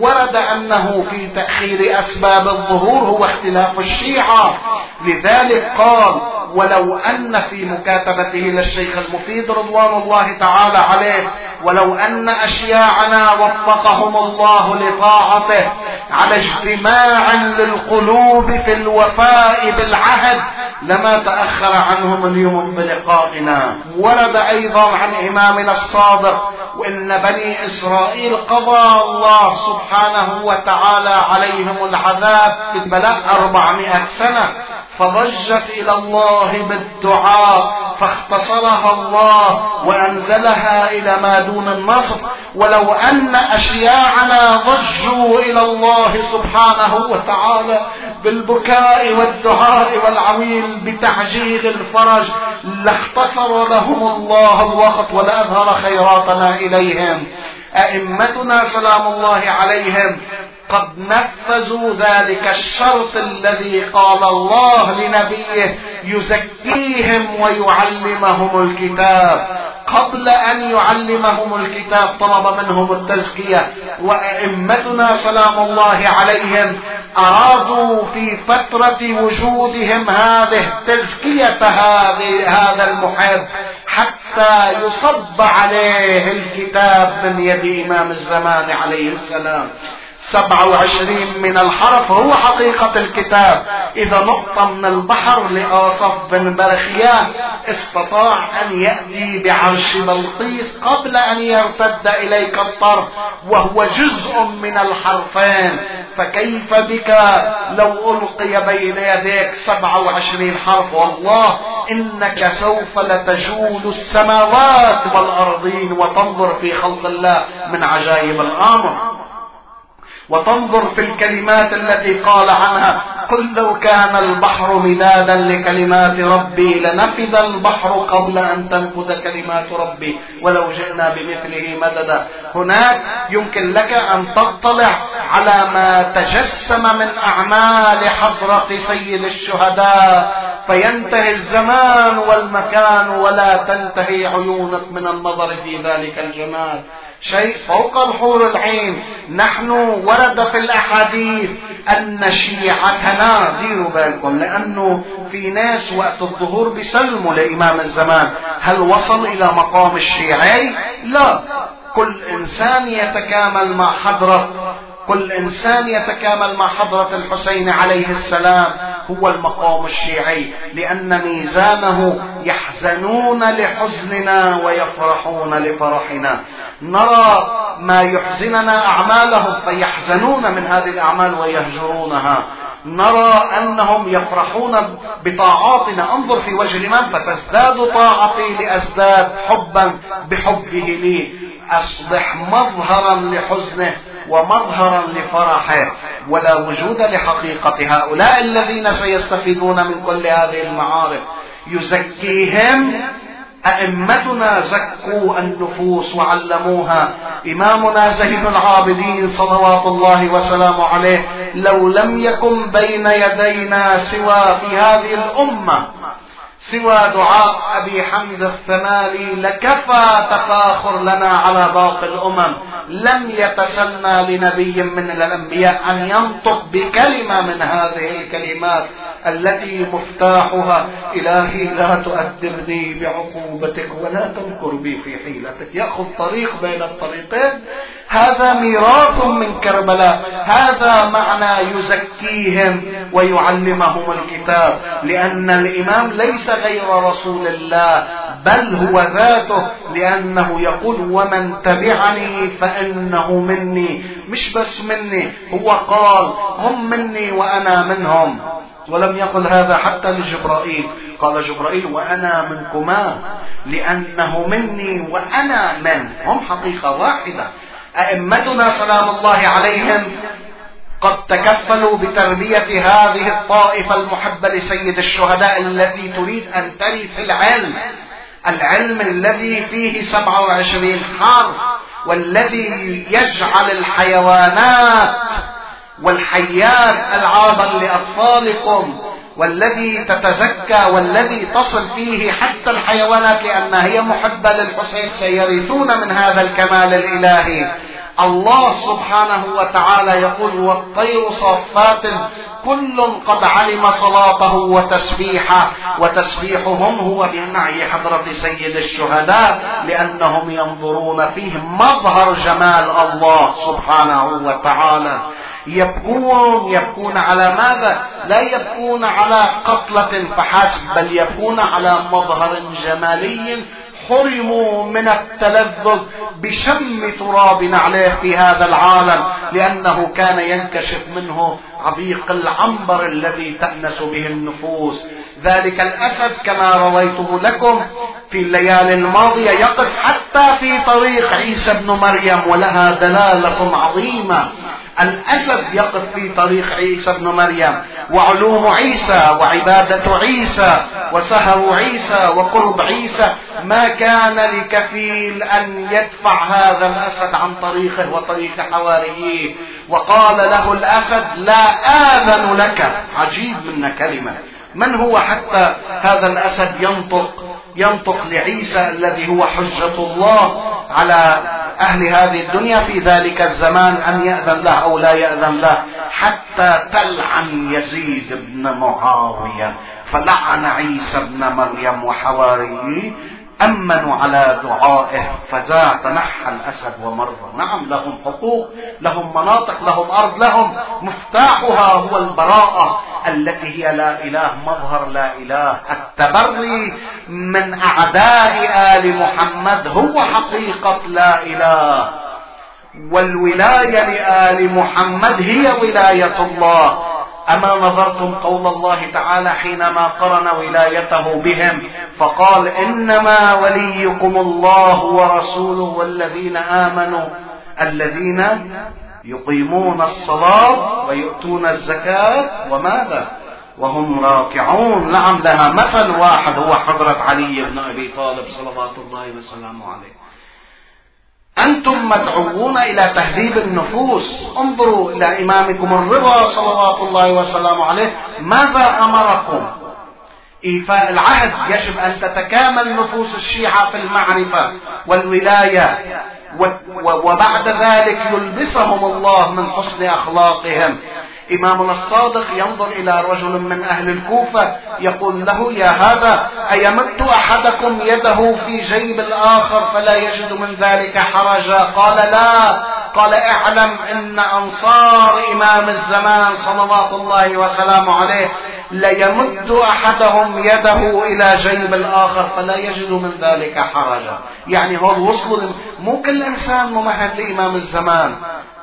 ورد أنه في تأخير أسباب الظهور هو اختلاف الشيعة، لذلك قال: ولو أن في مكاتبته للشيخ المفيد رضوان الله تعالى عليه: ولو أن أشياعنا وفقهم الله لطاعته على اجتماع للقلوب في الوفاء بالعهد لما تأخر عنهم اليوم بلقائنا. ورد أيضا عن إمامنا الصادق: وإن بني إسرائيل قضى الله سبحانه وتعالى عليهم العذاب ببلاء أربعمائة سنة، فضجت إلى الله بالدعاء فاختصرها الله وأنزلها إلى ما دون النصف. ولو أن أشياعنا ضجوا إلى الله سبحانه وتعالى بالبكاء والدعاء والعويل بتعجيل الفرج لاختصر لهم الله الوقت ولأظهر خيراتنا إليهم. أئمتنا سلام الله عليهم قد نفذوا ذلك الشرط الذي قال الله لنبيه: يزكيهم ويعلمهم الكتاب. قبل أن يعلمهم الكتاب طلب منهم التزكية، وأئمتنا سلام الله عليهم أرادوا في فترة وجودهم هذه تزكية هذا المحب حتى يصب عليه الكتاب من يد إمام الزمان عليه السلام. سبعة وعشرين من الحرف هو حقيقة الكتاب. إذا نقطة من البحر لآصف بن برخياه استطاع أن يأتي بعرش بلقيس قبل أن يرتد إليك الطرف وهو جزء من الحرفين، فكيف بك لو ألقي بين يديك سبعة وعشرين حرف؟ والله إنك سوف لتجول السماوات والأرضين وتنظر في خلق الله من عجائب الأمر، وتنظر في الكلمات التي قال عنها: قل لو كان البحر مدادا لكلمات ربي لنفذ البحر قبل أن تنفذ كلمات ربي ولو جئنا بمثله مددا. هناك يمكن لك أن تطلع على ما تجسم من أعمال حضرة سيد الشهداء، فينتهي الزمان والمكان ولا تنتهي عيونك من النظر في ذلك الجمال، شيء فوق الحور العين. نحن ورد في الأحاديث أن شيعتنا، ديروا بالكم، لأنه في ناس وقت الظهور بيسلموا لإمام الزمان. هل وصل إلى مقام الشيعي؟ لا. كل إنسان يتكامل مع حضرة كل إنسان يتكامل مع حضرة الحسين عليه السلام هو المقام الشيعي، لأن ميزانه يحزنون لحزننا ويفرحون لفرحنا. نرى ما يحزننا أعمالهم فيحزنون من هذه الأعمال ويهجرونها، نرى أنهم يفرحون بطاعاتنا. انظر في وجه الإمام: فتزداد طاعتي لأزداد حبا بحبه لي، أصبح مظهرا لحزنه ومظهرا لفرحه. ولا وجود لحقيقة هؤلاء الذين سيستفيدون من كل هذه المعارف. يزكيهم. أئمتنا زكوا النفوس وعلموها. إمامنا زين العابدين صلوات الله وسلامه عليه: لو لم يكن بين يدينا سوى في هذه الأمة سوى دعاء أبي حمزة الثمالي لكفى تفاخر لنا على باقي الأمم. لم يتسنى لنبي من الأنبياء أن ينطق بكلمة من هذه الكلمات التي مفتاحها: إلهي لا تؤدبني بعقوبتك ولا تمكر بي في حيلتك. يأخذ طريق بين الطريقين. هذا ميراث من كربلاء. هذا معنى يزكيهم ويعلمهم الكتاب، لأن الإمام ليس غير رسول الله بل هو ذاته، لأنه يقول: ومن تبعني فإنه مني. مش بس مني، هو قال: هم مني وأنا منهم. ولم يقل هذا حتى لجبرائيل، قال جبرائيل: وأنا منكما، لأنه مني وأنا من، هم حقيقة واحدة. أئمتنا سلام الله عليهم قد تكفلوا بتربية هذه الطائفة المحبة لسيد الشهداء التي تريد أن ترث العلم، العلم الذي فيه سبعة وعشرين حرف، والذي يجعل الحيوانات والحيات ألعابا لأطفالكم، والذي تتزكى والذي تصل فيه حتى الحيوانات لأنها هي محبة للحسين. سيرثون من هذا الكمال الإلهي. الله سبحانه وتعالى يقول والطير صافات كل قد علم صلاته وتسبيحه، وتسبيحهم هو بنعي حضرة سيد الشهداء لأنهم ينظرون فيه مظهر جمال الله سبحانه وتعالى. يبكون يبكون على ماذا؟ لا يبكون على قتلة فحسب، بل يبكون على مظهر جمالي حرموا من التلذذ بشم تراب عليه في هذا العالم، لأنه كان ينكشف منه عبيق العنبر الذي تأنس به النفوس. ذلك الأسد كما رويته لكم في الليالي الماضية يقف حتى في طريق عيسى بن مريم، ولها دلالة عظيمة. الأسد يقف في طريق عيسى بن مريم، وعلوم عيسى وعبادة عيسى وسهر عيسى وقرب عيسى ما كان لكفيل أن يدفع هذا الأسد عن طريقه وطريق حواريه. وقال له الأسد لا آذن لك. عجيب من كلمة، من هو حتى هذا الأسد ينطق ينطق لعيسى الذي هو حجة الله على أهل هذه الدنيا في ذلك الزمان أن يأذن له أو لا يأذن له، حتى تلعن يزيد بن معاوية. فلعن عيسى بن مريم وحواريه، أمنوا على دعائه، فذا تنحى الأسد ومر. نعم لهم حقوق، لهم مناطق، لهم أرض، لهم مفتاحها هو البراءة التي هي لا إله، مظهر لا إله. التبري من أعداء آل محمد هو حقيقة لا إله، والولاية لآل محمد هي ولاية الله. أما نظرتم قول الله تعالى حينما قرن ولايته بهم فقال إنما وليكم الله ورسوله والذين آمنوا الذين يقيمون الصلاة ويؤتون الزكاة وماذا وهم راكعون. نعم لها مثل واحد هو حضرة علي بن أبي طالب صلوات الله وسلامه عليه. أنتم مدعوون إلى تهذيب النفوس. انظروا إلى إمامكم الرضا صلوات الله وسلامه عليه ماذا أمركم؟ إيفاء العهد. يجب أن تتكامل نفوس الشيعة في المعرفة والولاية، وبعد ذلك يلبسهم الله من حسن أخلاقهم. إمامنا الصادق ينظر إلى رجل من أهل الكوفة يقول له يا هذا أيمد أحدكم يده في جيب الآخر فلا يجد من ذلك حرجا؟ قال لا. قال اعلم أن أنصار إمام الزمان صلوات الله وسلامه عليه ليمد أحدهم يده إلى جيب الآخر فلا يجد من ذلك حرجا. يعني هو وصلوا، مو كل إنسان ممهد لإمام الزمان.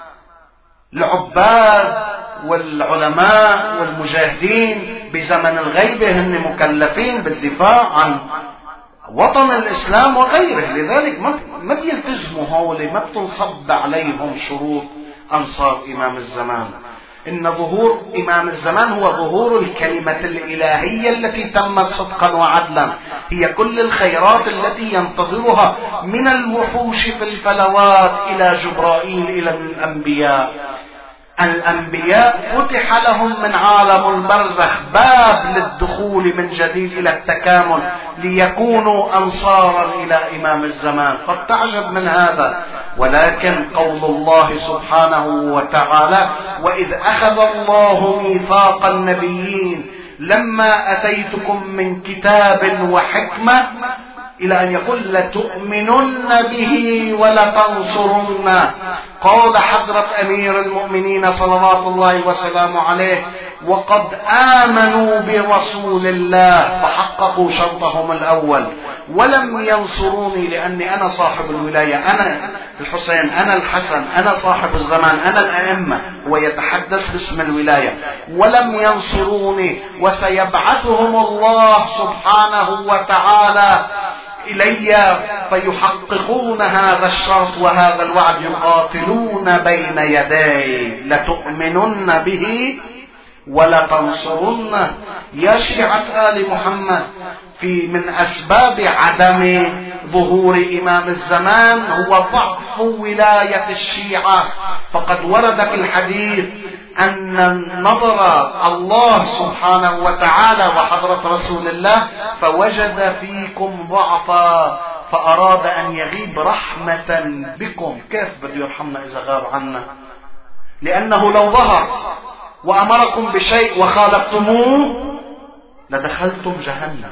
العباد والعلماء والمجاهدين بزمن الغيبة هن مكلفين بالدفاع عن وطن الإسلام وغيره، لذلك ما بيلتزموا هؤلاء، ما بتنصب عليهم شروط أنصار إمام الزمان. إن ظهور إمام الزمان هو ظهور الكلمة الإلهية التي تمت صدقا وعدلا، هي كل الخيرات التي ينتظرها من الوحوش في الفلوات إلى جبرائيل إلى الأنبياء. الأنبياء فتح لهم من عالم البرزخ باب للدخول من جديد إلى التكامل ليكونوا أنصارا إلى إمام الزمان. قد تعجب من هذا، ولكن قول الله سبحانه وتعالى وإذ أخذ الله ميثاق النبيين لما أتيتكم من كتاب وحكمة إلى أن يقول لتؤمنن به ولتنصرنه. قال حضرة أمير المؤمنين صلوات الله وسلامه عليه وقد آمنوا برسول الله فحققوا شرطهم الأول ولم ينصروني لأني أنا صاحب الولاية، أنا الحسين، أنا الحسن، أنا صاحب الزمان، أنا الأئمة. ويتحدث باسم الولاية. ولم ينصروني وسيبعثهم الله سبحانه وتعالى إلي فيحققون هذا الشرط وهذا الوعد، يقاتلون بين يدي لتؤمنن به ولتنصرنه. يا شيعة آل محمد، في من أسباب عدم ظهور إمام الزمان هو ضعف ولاية الشيعة. فقد ورد في الحديث أن نظر الله سبحانه وتعالى وحضرة رسول الله فوجد فيكم ضعفا فأراد أن يغيب رحمة بكم. كيف بده يرحمنا إذا غاب عنا؟ لأنه لو ظهر وأمركم بشيء وخالفتموه لدخلتم جهنم.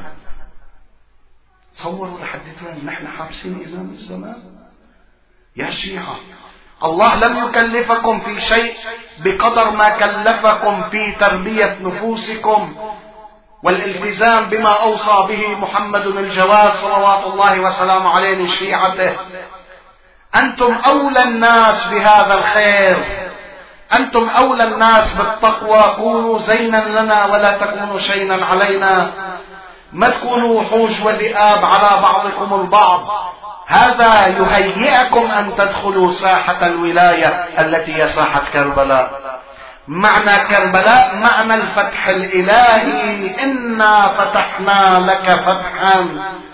تصوروا لحد فين نحن حابسين إمام الزمان؟ يا شيعة، الله لم يكلفكم في شيء بقدر ما كلفكم في تربية نفوسكم والالتزام بما أوصى به محمد الجواد صلوات الله وسلامه عليه لشيعته. أنتم أولى الناس بهذا الخير، أنتم أولى الناس بالتقوى. كونوا زينا لنا ولا تكونوا شينا علينا، ما تكونوا وحوش وذئاب على بعضكم البعض. هذا يهيئكم أن تدخلوا ساحة الولاية التي هي ساحة كربلاء. معنى كربلاء معنى الفتح الإلهي. إنا فتحنا لك فتحا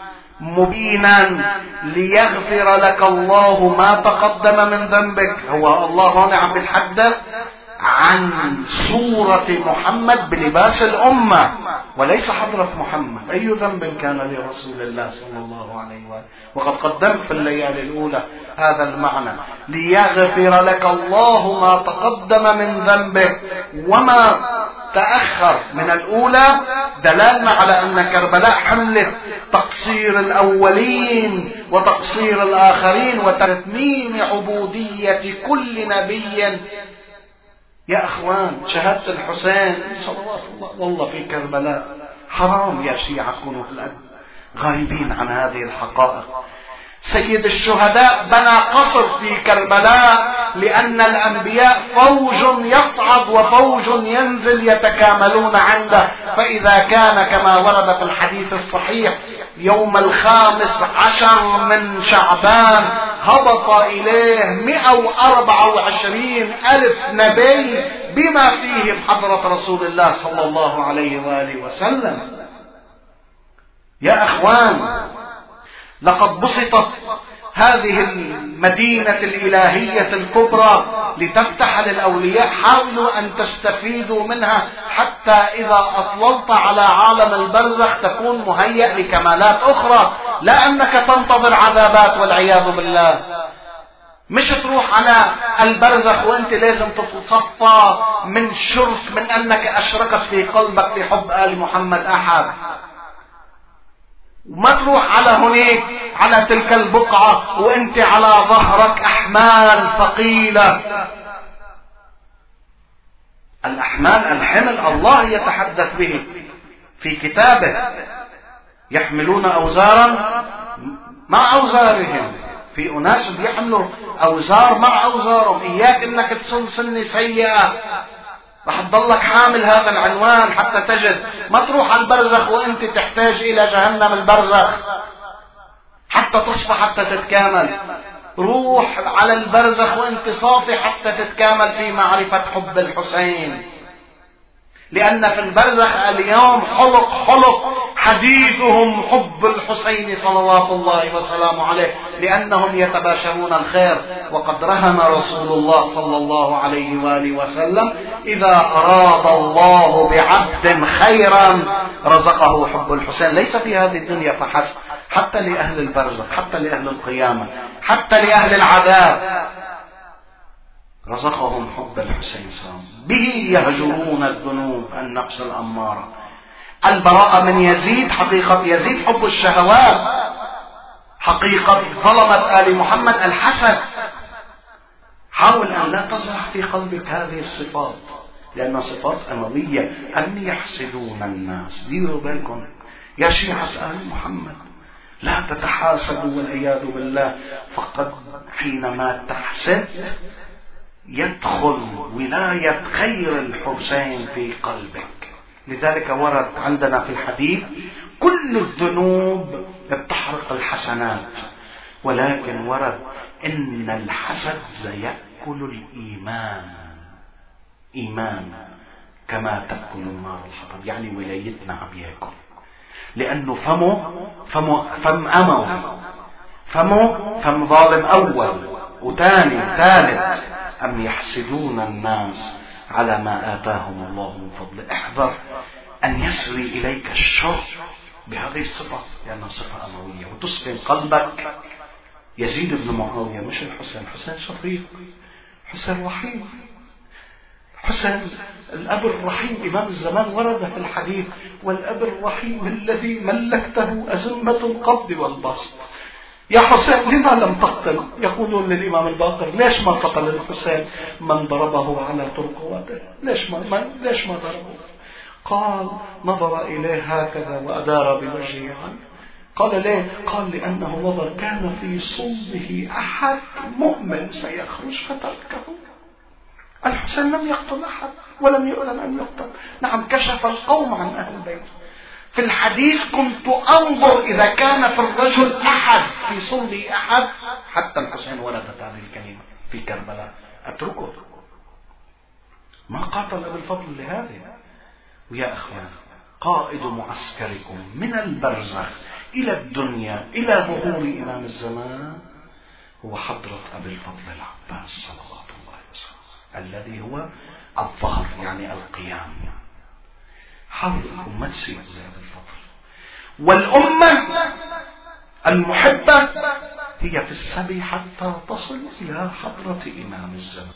مبينا ليغفر لك الله ما تقدم من ذنبك. هو الله هنا عم بيتحدث عن صورة محمد بلباس الأمة وليس حضرة محمد. أي ذنب كان لرسول الله صلى الله عليه وآله؟ وقد قدمت في الليالي الأولى هذا المعنى. ليغفر لك الله ما تقدم من ذنبك وما تأخر من الأولى، دلالنا على أن كربلاء حملت تقصير الأولين وتقصير الآخرين وتتميم عبودية كل نبي. يا أخوان، شهادة الحسين صلوات الله والله في كربلاء حرام يا شيعة تكونوا هالقد غايبين عن هذه الحقائق. سيد الشهداء بنى قصر في كربلاء لأن الأنبياء فوج يصعد وفوج ينزل يتكاملون عنده. فإذا كان كما ورد في الحديث الصحيح يوم الخامس عشر من شعبان هبط إليه مئة وأربعة وعشرين ألف نبي بما فيه حضرة رسول الله صلى الله عليه وآله وسلم. يا أخوان، لقد بسطت هذه المدينة الإلهية الكبرى لتفتح للأولياء. حاولوا أن تستفيدوا منها حتى إذا أطللت على عالم البرزخ تكون مهيئ لكمالات أخرى، لا أنك تنتظر عذابات والعياذ بالله. مش تروح على البرزخ وانت لازم تتصفى من شرف من أنك أشركت في قلبك لحب آل محمد أحد، وما تروح على هناك على تلك البقعة وانت على ظهرك أحمال ثقيلة. الأحمال الحمل الله يتحدث به في كتابه. يحملون أوزارا مع أوزارهم. في أناس بيحملوا أوزار مع أوزارهم. إياك إنك تصل سنة سيئة رح تضلك حامل هذا العنوان حتى تجد. ما تروح على البرزخ وانت تحتاج الى جهنم البرزخ حتى تصفى حتى تتكامل. روح على البرزخ وانت صافي حتى تتكامل في معرفة حب الحسين. لأن في البرزخ اليوم حلق حلق حديثهم حب الحسين صلوات الله وسلامه عليه، لأنهم يتباشرون الخير. وقد رهن رسول الله صلى الله عليه وآله وسلم إذا أراد الله بعبد خيرا رزقه حب الحسين، ليس في هذه الدنيا فحسب، حتى لأهل البرزخ، حتى لأهل القيامة، حتى لأهل العذاب رزقهم حب الحسين صلى. به يهجرون الذنوب النفس الأمارة. البراءة من يزيد، حقيقة يزيد حب الشهوات، حقيقة ظلمة آل محمد الحسد. حاول أن لا تزرع في قلبك هذه الصفات لأنها صفات أموية. أن يحسدون الناس. ديروا بالكم يا شيعة آل محمد، لا تتحاسدوا والعياذ بالله. فقد حينما تحسد يدخل ولاية خير الحسين في قلبك. لذلك ورد عندنا في الحديث كل الذنوب بتحرق الحسنات، ولكن ورد إن الحسد يأكل الإيمان إيمان كما تأكل النار الحطب. يعني ولايتنا عم يأكل، لأنه فمه فمه فم أمو فمه فم ظالم أول وثاني ثالث. أم يحسدون الناس على ما آتاهم الله من فضله. احذر أن يسري إليك الشر بهذه الصفة لأنها صفة أموية، وتسكن قلبك. يزيد بن معاوية مش الحسين، حسين شفيق، حسين رحيم، حسين الأب الرحيم. إمام الزمان ورد في الحديث: والأب الرحيم الذي ملكته أزمة القبض والبسط. يا حسين لما لم تقتل؟ يقولون للإمام الباقر: ليش ما قتل الحسين من ضربه على ترقوته؟ ليش ما, ما ليش ما ضربه؟ قال: نظر إليه هكذا وأدار بوجهه عنه. قال: ليه؟ قال: لأنه نظر كان في صلبه أحد مؤمن سيخرج فتركه. الحسين لم يقتل أحد ولم يؤلم أن يقتل. نعم، كشف القوم عن أهل البيت. في الحديث: كنت أنظر إذا كان في الرجل أحد في صلبه أحد، حتى الحسين وردت هذه الكلمة في كربلاء: أتركه. ما قاتل أبو الفضل لهذا. ويا أخوان، قائد معسكركم من البرزخ إلى الدنيا إلى ظهور إمام الزمان هو حضرة أبي الفضل العباس صلوات الله وسلامه، الذي هو الظهر يعني القيام. حاولكم ما تسيبوا أبي الفضل. والأمة المحبة هي في السبي حتى تصل إلى حضرة إمام الزمان.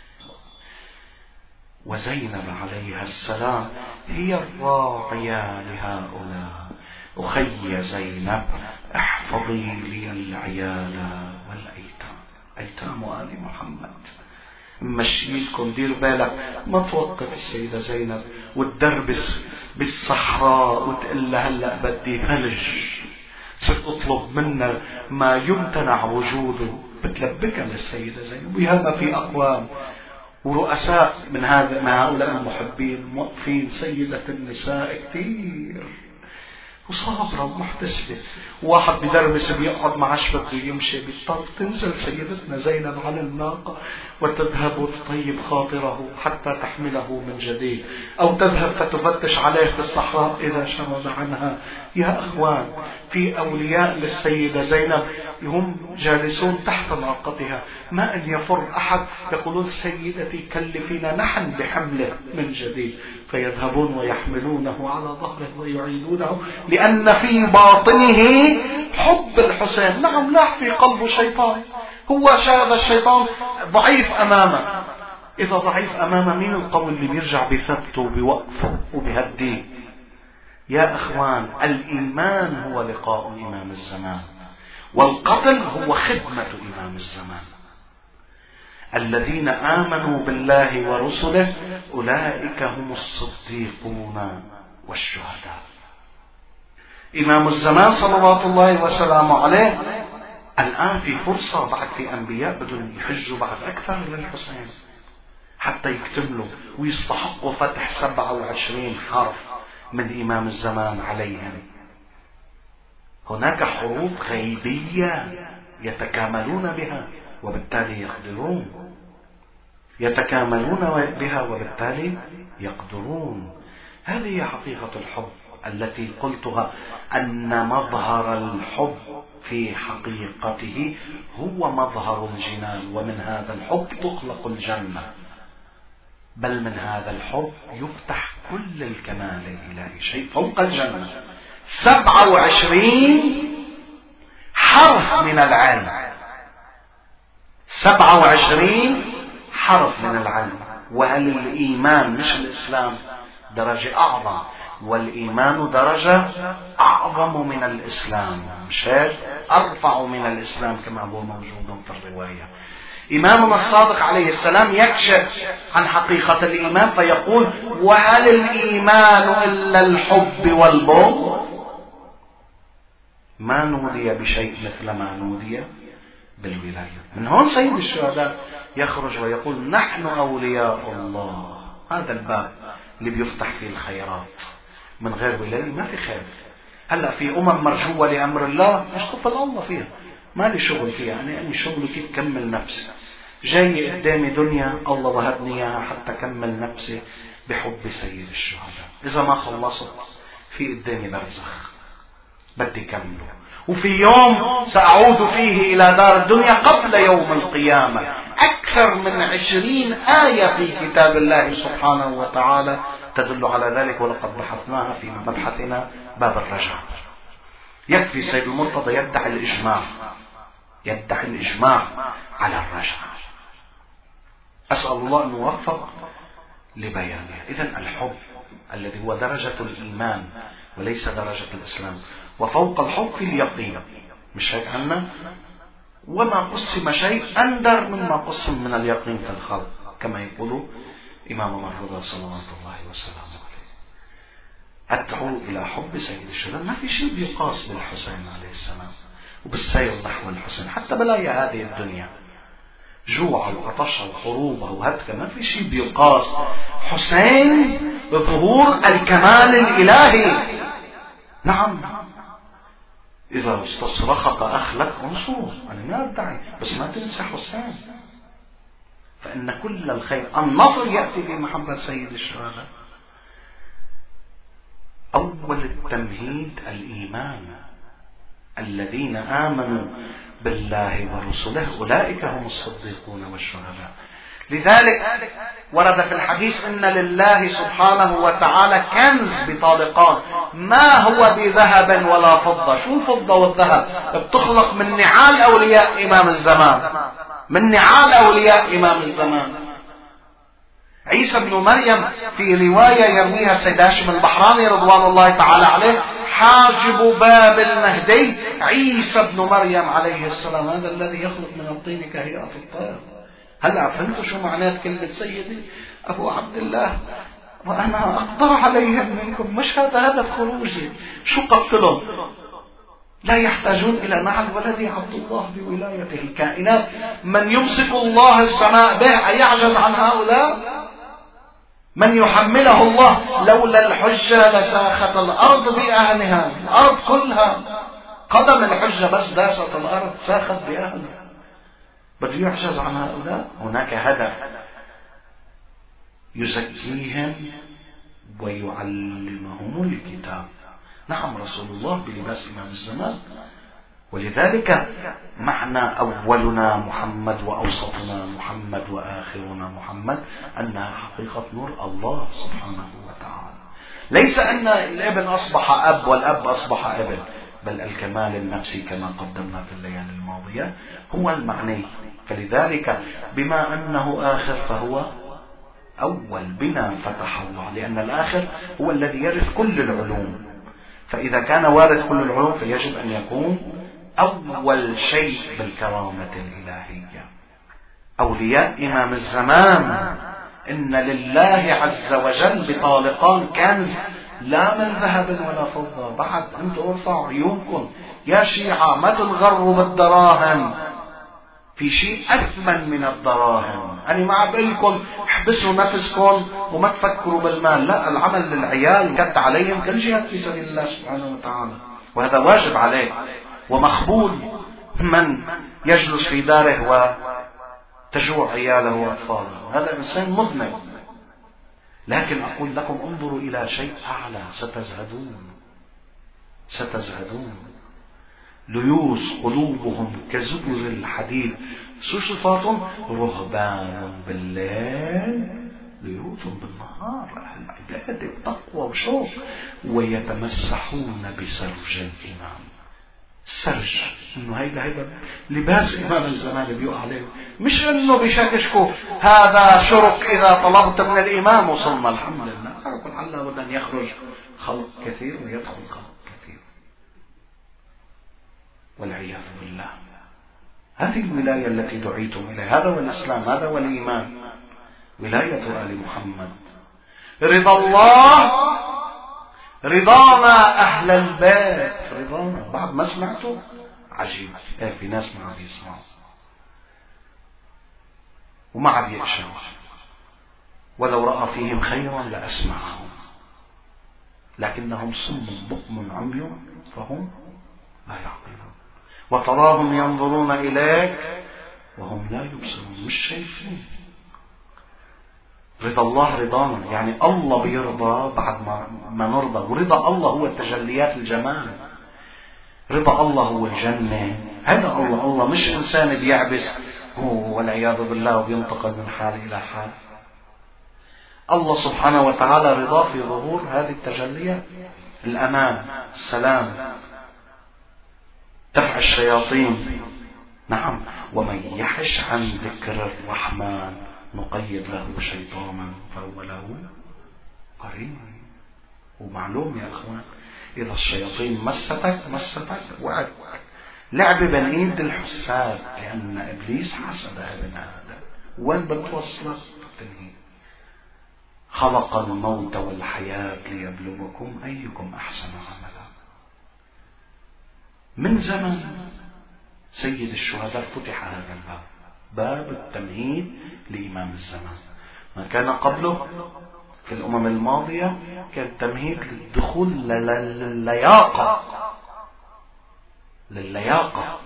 وزينب عليها السلام هي الراعية لهؤلاء. أخي زينب، احفظي لي العيال والأيتام، أيتام آل محمد. مشيلكم، دير بالك ما توقف السيدة زينب وتدربس بالصحراء وتقول لها هلأ بدي ثلج، صرت أطلب منا ما يمتنع وجوده. بتلبكها للسيدة زينب. وياما في أقوام ورؤساء من هذا من هؤلاء المحبين موقفين سيدة النساء كثير وصابرة ومحتسبة. واحد بدربس بيقعد مع عشبة ويمشي بالطرق، تنزل سيدتنا زينب على الناقة وتذهب وتطيب خاطره حتى تحمله من جديد، أو تذهب فتفتش عليه في الصحراء إذا شرد عنها. يا أخوان، في أولياء للسيدة زينب هم جالسون تحت ناقتها، ما أن يفر أحد يقولون: سيدتي كلفينا نحن بحمله من جديد، فيذهبون ويحملونه على ظهره ويعيدونه، لأن في باطنه حب الحسين. نعم، لا في قلبه شيطان، هو هذا الشيطان ضعيف أمامه. إذا ضعيف أمامه، مين القوي اللي بيرجع بثبته وبوقفه وبهديه؟ يا أخوان، الإيمان هو لقاء إمام الزمان، والقتل هو خدمة إمام الزمان. الذين آمنوا بالله ورسله أولئك هم الصديقون والشهداء. إمام الزمان صلوات الله وسلامه عليه الآن في فرصة، بعد في أنبياء بدهم يحجوا بعد أكثر للحسين حتى يكتملوا ويستحقوا فتح سبعة وعشرين حرف من إمام الزمان عليهم. هناك حروب غيبية يتكاملون بها وبالتالي يقدرون، يتكاملون بها وبالتالي يقدرون. هذه حقيقة الحب التي قلتها، أن مظهر الحب في حقيقته هو مظهر الجنان، ومن هذا الحب تخلق الجنة، بل من هذا الحب يفتح كل الكمال الإلهي، شيء فوق الجنة. سبعة وعشرين حرف من العلم، سبعة وعشرين حرف من العلم. وهل الإيمان مش الإسلام درجة أعظم؟ والإيمان درجة أعظم من الإسلام، مش هيك؟ أرفع من الإسلام كما هو موجود في الرواية. إمامنا الصادق عليه السلام يكشف عن حقيقة الإيمان فيقول: وهل الإيمان إلا الحب والبغض؟ ما نودي بشيء مثل ما نودي بالولاية. من هون سيد الشهداء يخرج ويقول: نحن أولياء الله. هذا الباب اللي بيفتح فيه الخيرات. من غير ولاية ما في خير. هلأ في أمم مرجوة لأمر الله، أشكف الله فيها، ما لي شغل فيها، يعني أني شغلي كيف كمل نفسي. جاي قدامي دنيا الله وهبني إياها حتى كمل نفسي بحب سيد الشهداء. إذا ما خلصت في قدامي برزخ بدي كمله، وفي يوم سأعود فيه إلى دار الدنيا قبل يوم القيامة. أكثر من عشرين آية في كتاب الله سبحانه وتعالى تدل على ذلك، ولقد بحثناها في مبحثنا باب الرجعة. يكفي سيد المرتضى يدعي الإجماع، يدعي الإجماع على الرجعة. أسأل الله أن يوفق لبيانه. إذن الحب الذي هو درجة الإيمان وليس درجة الإسلام، وفوق الحب في اليقين، مش هيك عنا؟ وما قسم شيء أندر مما قسم من اليقين في الخلق، كما يقول إمام الرضا صلوات الله وسلامه عليه. أدعو إلى حب سيد الشهداء. ما في شيء بيقاس بالحسين عليه السلام وبالسير نحو الحسين، حتى بلايا هذه الدنيا، جوع وعطش وحروب وهتك، ما في شيء بيقاس. حسين بظهور الكمال الإلهي. نعم، إذا استصرخك أخلك انصره، أنا ما أدعي، بس ما تنسى حسين، فإن كل الخير النصر يأتي بمحبة سيد الشهداء. أول التمهيد الإيمان، الذين آمنوا بالله ورسله أولئك هم الصديقون والشهداء. لذلك ورد في الحديث إن لله سبحانه وتعالى كنز بطالقان ما هو بذهب ولا فضة. شو الفضة والذهب؟ بتخلق من نعال أولياء إمام الزمان، من نعال أولياء إمام الزمان. عيسى بن مريم في رواية يرويها السيد هاشم البحراني رضوان الله تعالى عليه، حاجب باب المهدي عيسى بن مريم عليه السلام، هذا الذي يخلق من الطين كهيئة الطير. هلا فهمتوا شو معنات كلمة سيدي أبو عبد الله؟ وأنا أقدر عليهم منكم، مش هذا هدف خروجي. شو قتلهم؟ لا يحتاجون إلى نعل ولدي عبد الله بولايته. الكائنات من يمسك الله السماء به أيعجز عن هؤلاء؟ من يحمله الله؟ لولا الحجة لساخت الأرض بأهلها، الأرض كلها قدم الحجة بس داست الأرض ساخت بأهلها. بده يعجز عن هؤلاء؟ هناك هدف يزكيهم ويعلمهم الكتاب. نعم، رسول الله بلباس إمام الزمان. ولذلك معنى أولنا محمد وأوسطنا محمد وآخرنا محمد أنها حقيقة نور الله سبحانه وتعالى. ليس أن الابن أصبح أب والأب أصبح ابن، بل الكمال النفسي كما قدمنا في الليالي الماضية هو المعني. فلذلك بما أنه آخر فهو أول بنا فتح الله، لأن الآخر هو الذي يرث كل العلوم. فإذا كان وارث كل العلوم فيجب أن يكون أول شيء بالكرامة الإلهية. أولياء إمام الزمان إن لله عز وجل بطالقان كنز لا من ذهب ولا فضة. بعد أنتم ارفعوا عيونكم يا شيعة، ما تنغروا بالدراهم، في شيء أثمن من الدراهم. أنا ما عم بقول لكم احبسوا نفسكم وما تفكروا بالمال، لا، العمل للعيال كت عليهم كل جهة في سبيل الله سبحانه وتعالى، وهذا واجب عليه ومخبول من يجلس في داره وتجوع عياله وأطفاله، هذا إنسان مذنب. لكن أقول لكم انظروا إلى شيء أعلى، ستزهدون ستزهدون. ليوس قلوبهم كزبر الحديد. شو صفاتهم؟ رهبان بالليل ليوس بالنهار، أهل عبادة تقوى وشوق، ويتمسحون بسرج الإمام. سرج انه هيدا هيدا لباس امام الزمان بيقع عليه، مش انه بشكشكوا هذا شرك اذا طلبت من الامام وصلنا الحمد لله. أقول الله بد ان يخرج خلق كثير ويدخل خلق كثير والعياذ بالله. هذه الولاية التي دعيتم إليها، هذا هو الإسلام، هذا هو الإيمان، ولاية آل محمد. رضا الله، رضانا أهل البيت، رضانا. بعد ما سمعتوا عجيب، ايه في ناس ما عم يسمعوا وما عم يقشعوا، ولو رأى فيهم خيرا لأسمعهم، لكنهم صم بكم عمي فهم لا يعقلون. وتراهم ينظرون إليك وهم لا يبصرون، مش شايفين. رضا الله رضانا، يعني الله بيرضى بعد ما, ما نرضى. ورضا الله هو التجليات الجمال، رضا الله هو الجنة. هذا الله، الله مش إنسان بيعبس هو والعياذ بالله وبينتقل من حال إلى حال. الله سبحانه وتعالى رضا في ظهور هذه التجليات. الأمان، السلام، دفع الشياطين. نعم، ومن يحش عن ذكر الرحمن نقيد له شيطانا فهو له قرين. ومعلوم يا أخوان، إذا الشياطين مستك مستك وعد لعب بين ايد الحساد، لأن إبليس حسد ابن آدم. وين بتوصلك؟ بالتنهيد. خلق الموت والحياة ليبلوكم أيكم أحسن عملا. من زمن سيد الشهداء فتح هذا الباب، باب التمهيد لإمام الزمان. ما كان قبله في الأمم الماضية كان تمهيد للدخول للياقة للياقة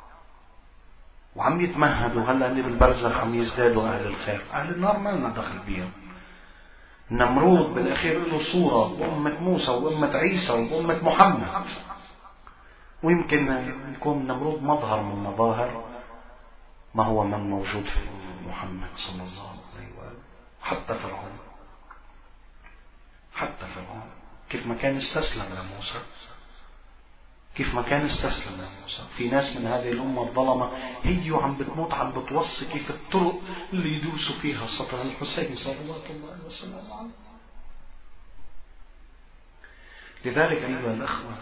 وعم يتمهدوا. هلا اللي بالبرزخ عم يزدادوا أهل الخير، أهل النار ما لنا دخل بيهم. نمرود بالأخير له صورة بأمة موسى وأمة عيسى وأمة محمد، ويمكن يكون نمرود مظهر من مظاهر ما هو من موجود في محمد صلى الله عليه وآله. حتى فرعون، حتى فرعون كيف ما كان استسلم لموسى، كيف ما كان استسلم لموسى. في ناس من هذه الأمة الظلمة هي عم بتموت، عم بتوصي كيف الطرق اللي يدوسوا فيها سطر الحسين صلوات الله وسلم عليه. لذلك أيها الأخوة،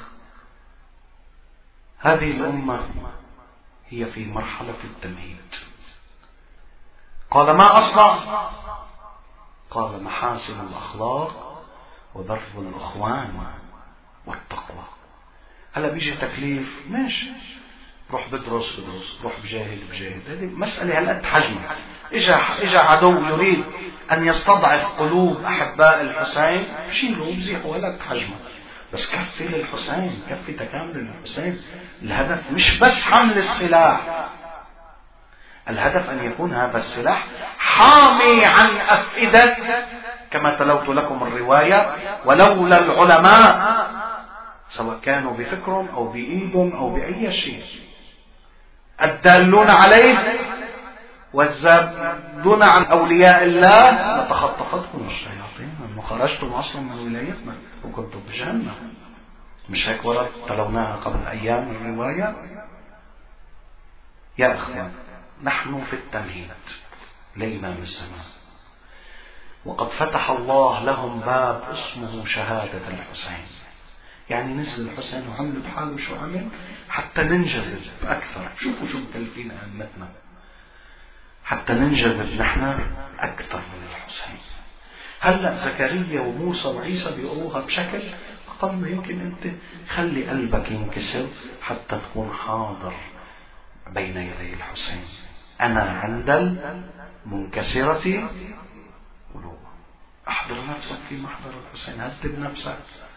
هذه الأمة هي في مرحلة التمهيد. قال ما أصنع؟ قال محاسن الأخلاق وبر الأخوان والتقوى. هلا بيجي تكليف ماشي، روح بدرس بدرس، روح بجاهد بجاهد. هذه مسألة هلا تحجمها. إجا إجا عدو يريد أن يستضعف قلوب أحباء الحسين، شيلوا وبزيحوا، هلا تحجمها. بس كفي للحسين، كفي تكامل للحسين. الهدف مش بس حمل السلاح، الهدف أن يكون هذا السلاح حامي عن أفئدة، كما تلوت لكم الرواية: ولولا العلماء، سواء كانوا بفكرهم أو بإيدهم أو بأي شيء، الدالون عليه والزادون عن أولياء الله، لتخطفتكم الشياطين، أنه خرجتم أصلا من ولايتنا وكنتم بجهنم. مش هيك ورد تلوناها قبل أيام الرواية؟ يا أخوان، نحن في التمهيد لإمام الزمان، وقد فتح الله لهم باب اسمه شهادة الحسين. يعني نزل الحسين وعمل بحاله شو عمل حتى ننجذب أكثر. شوفوا شو مكلفين أئمتنا حتى ننجذب نحن أكثر من الحسين. هلأ زكريا وموسى وعيسى بيقروها بشكل أقل ما يمكن. أنت خلي قلبك ينكسر حتى تكون حاضر بين يدي الحسين. أنا عند المنكسرة قلوب. احضر نفسك في محضر الحسين، هذب نفسك،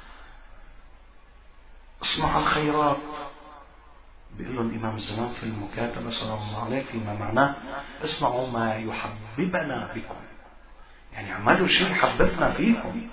اصنع الخيرات. بيقول لهم إمام الزمان في المكاتبة صلى الله عليه فيما معناه: اصنعوا ما يحببنا بكم. يعني اعملوا شيء يحببنا فيكم.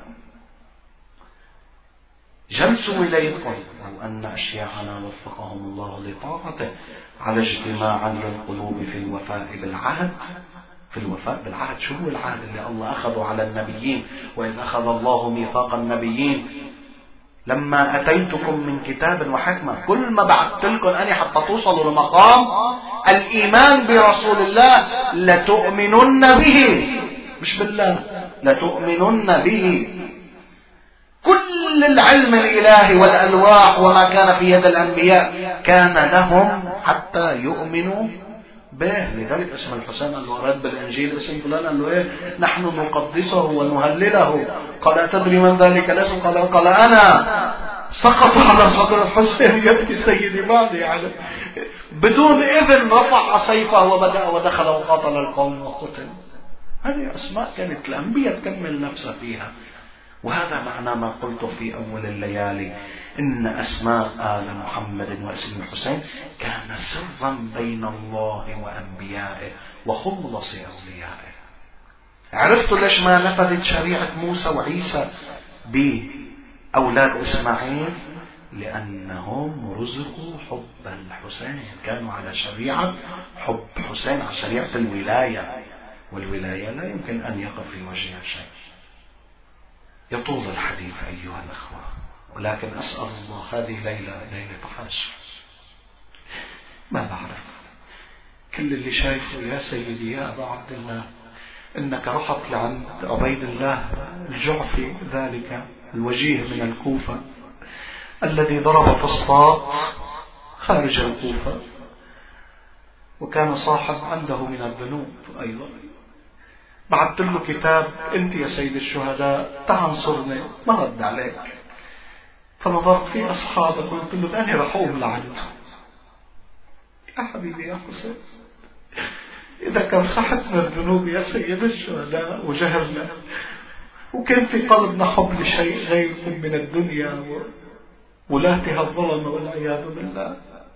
جلسوا إليكم لو أن أشياعنا وفقهم الله لطاعته على اجتماعا للقلوب في الوفاء بالعهد. في الوفاء بالعهد، شو هو العهد اللي الله أخذه على النبيين؟ وإذ أخذ الله ميثاق النبيين لما أتيتكم من كتاب وحكمة. كل ما بعثت لكم أني حتى توصلوا لمقام الإيمان برسول الله لتؤمنن به، مش بالله، لتؤمنن به. كل العلم الإلهي والألواح وما كان في يد الأنبياء كان لهم حتى يؤمنوا به. لذلك اسم الحسين قال له: ورد بالإنجيل اسم فلان، قال له إيه؟ نحن نقدسه ونهلله. قال: أتدري من ذلك الاسم؟ قال: قال أنا. سقط على صدر الحسين يبكي سيدي بعد، يعني بدون إذن رفع سيفه وبدأ ودخل وقاتل القوم وقتل. هذه أسماء كانت الأنبياء تكمل نفسها فيها. وهذا معنى ما قلت في أول الليالي، إن أسماء آل محمد واسم الحسين كان سرا بين الله وأنبيائه وخلص أوليائه. عرفتوا ليش ما نفذت شريعة موسى وعيسى بأولاد إسماعيل؟ لأنهم رزقوا حب الحسين، كانوا على شريعة حب حسين، على شريعة الولاية، والولاية لا يمكن أن يقف في وجهها شيء. يطول الحديث أيها الأخوة، ولكن أسأل الله هذه ليلة ليلة حاشر، ما بعرف كل اللي شايفه يا سيدي يا أبا عبد الله إنك رحت لعند عبيد الله الجعفي، ذلك الوجيه من الكوفة الذي ضرب فسطاط خارج الكوفة، وكان صاحب عنده من الذنوب أيضا. بعثت له كتاب، أنت يا سيد الشهداء تعال انصرني، ما رد عليك. فنظرت في أصحابك وقلت له أنا رح أقوم لعنده. يا حبيبي يا حسين، إذا كان صحتنا الذنوب يا سيد الشهداء وجهلنا وكان في قلبنا حب لشيء غيركم من الدنيا وولاتها الظلم والعياذ بالله،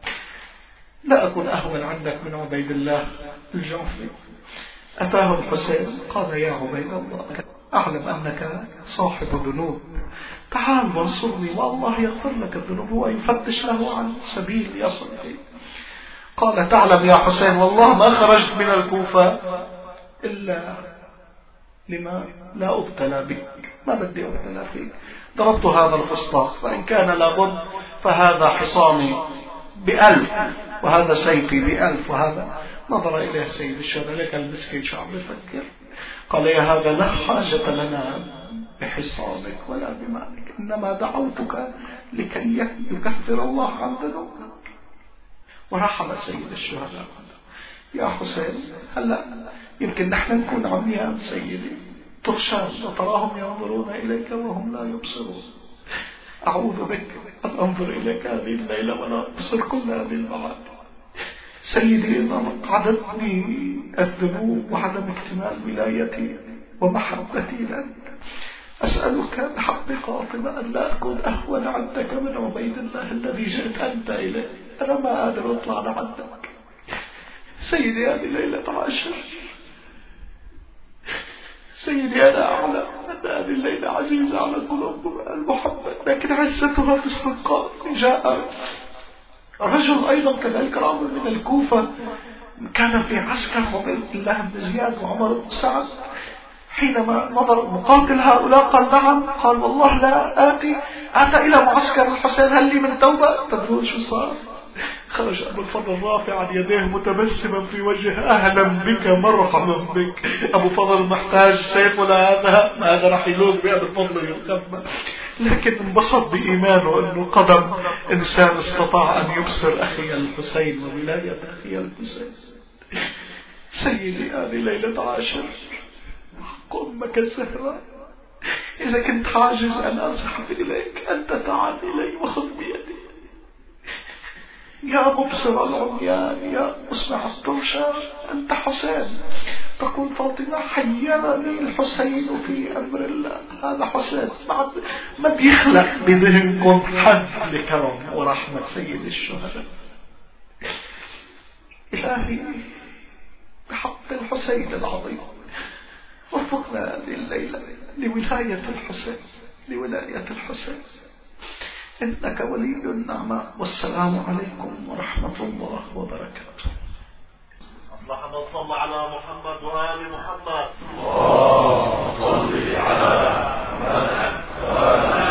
لا أكون أهون عندك من عبيد الله الجعفي. أتاه الحسين قال يا عبيد الله أعلم أنك صاحب ذنوب، تعال وانصرني والله يغفر لك الذنوب ويفتش له عن سبيل يصل فيه. قال تعلم يا حسين والله ما خرجت من الكوفة إلا لما لا أبتلى بك، ما بدي أبتلى فيك. ضربت هذا الفسطاط، فإن كان لابد فهذا حصاني بألف وهذا سيفي بألف. وهذا نظر إليه سيد الشهداء لك المسكين شو عم يفكر. قال يا هذا لا حاجة لنا بحصانك ولا بمالك، إنما دعوتك لكي يكفر الله عن ذنوبك. ورحب سيد الشهداء. يا حسين هلا يمكن نحن نكون عميان سيدي، تخشى وتراهم ينظرون إليك وهم لا يبصرون. أعوذ بك أن أنظر إليك هذه الليلة ولا أبصر كل هذه المعاني. سيدي إن قعدتني الذنوب وعدم اكتمال ولايتي ومحبتي لك، أسألك بحق قاطبة أن لا أكون أهون عندك من عبيد الله الذي جئت أنت إليه. أنا ما قادر أطلع لعندك سيدي، هذه ليلة عاشر. سيدي أنا أعلم أن هذه الليلة عزيزة على قلوب المحبة، لكن عزتها في استنقاذ. جاء رجل أيضا كذلك رجل من الكوفة كان في عسكر عبيد الله بن زياد وعمر بن سعد، حينما نظر مقاتل هؤلاء قال نعم، قال والله لا آتي. أتى إلى معسكر الحسين هل لي من توبة؟ تدرون شو صار؟ خرج أبو الفضل رافع عن يديه متبسما في وجهه، أهلا بك مرحبا بك. أبو فضل محتاج سيف ولا هذا ما هذا رح يلوذ بأبو الفضل يلقبنا، لكن انبسط بإيمانه أنه قدم إنسان استطاع أن يبصر أخي الحسين وولاية أخي الحسين. سيدي هذه ليلة عاشر، حق أمك الزهراء، إذا كنت عاجز أن أزحف إليك أنت تعال إلي وخذ بيدي. يا مبصر العميان يا مسمع الطرشان، أنت حسين. تقول فاطمة حيرني الحسين في أمر الله. هذا حسين بعد ما بيخلق بذهنكم حد لكرم ورحمة سيد الشهداء. إلهي بحق الحسين العظيم وفقنا هذه الليلة لولاية الحسين، لولاية الحسين، إنك ولي النعمة. والسلام عليكم ورحمة الله وبركاته. اللهم صل على محمد وآل محمد. اللهم صل على محمد وآل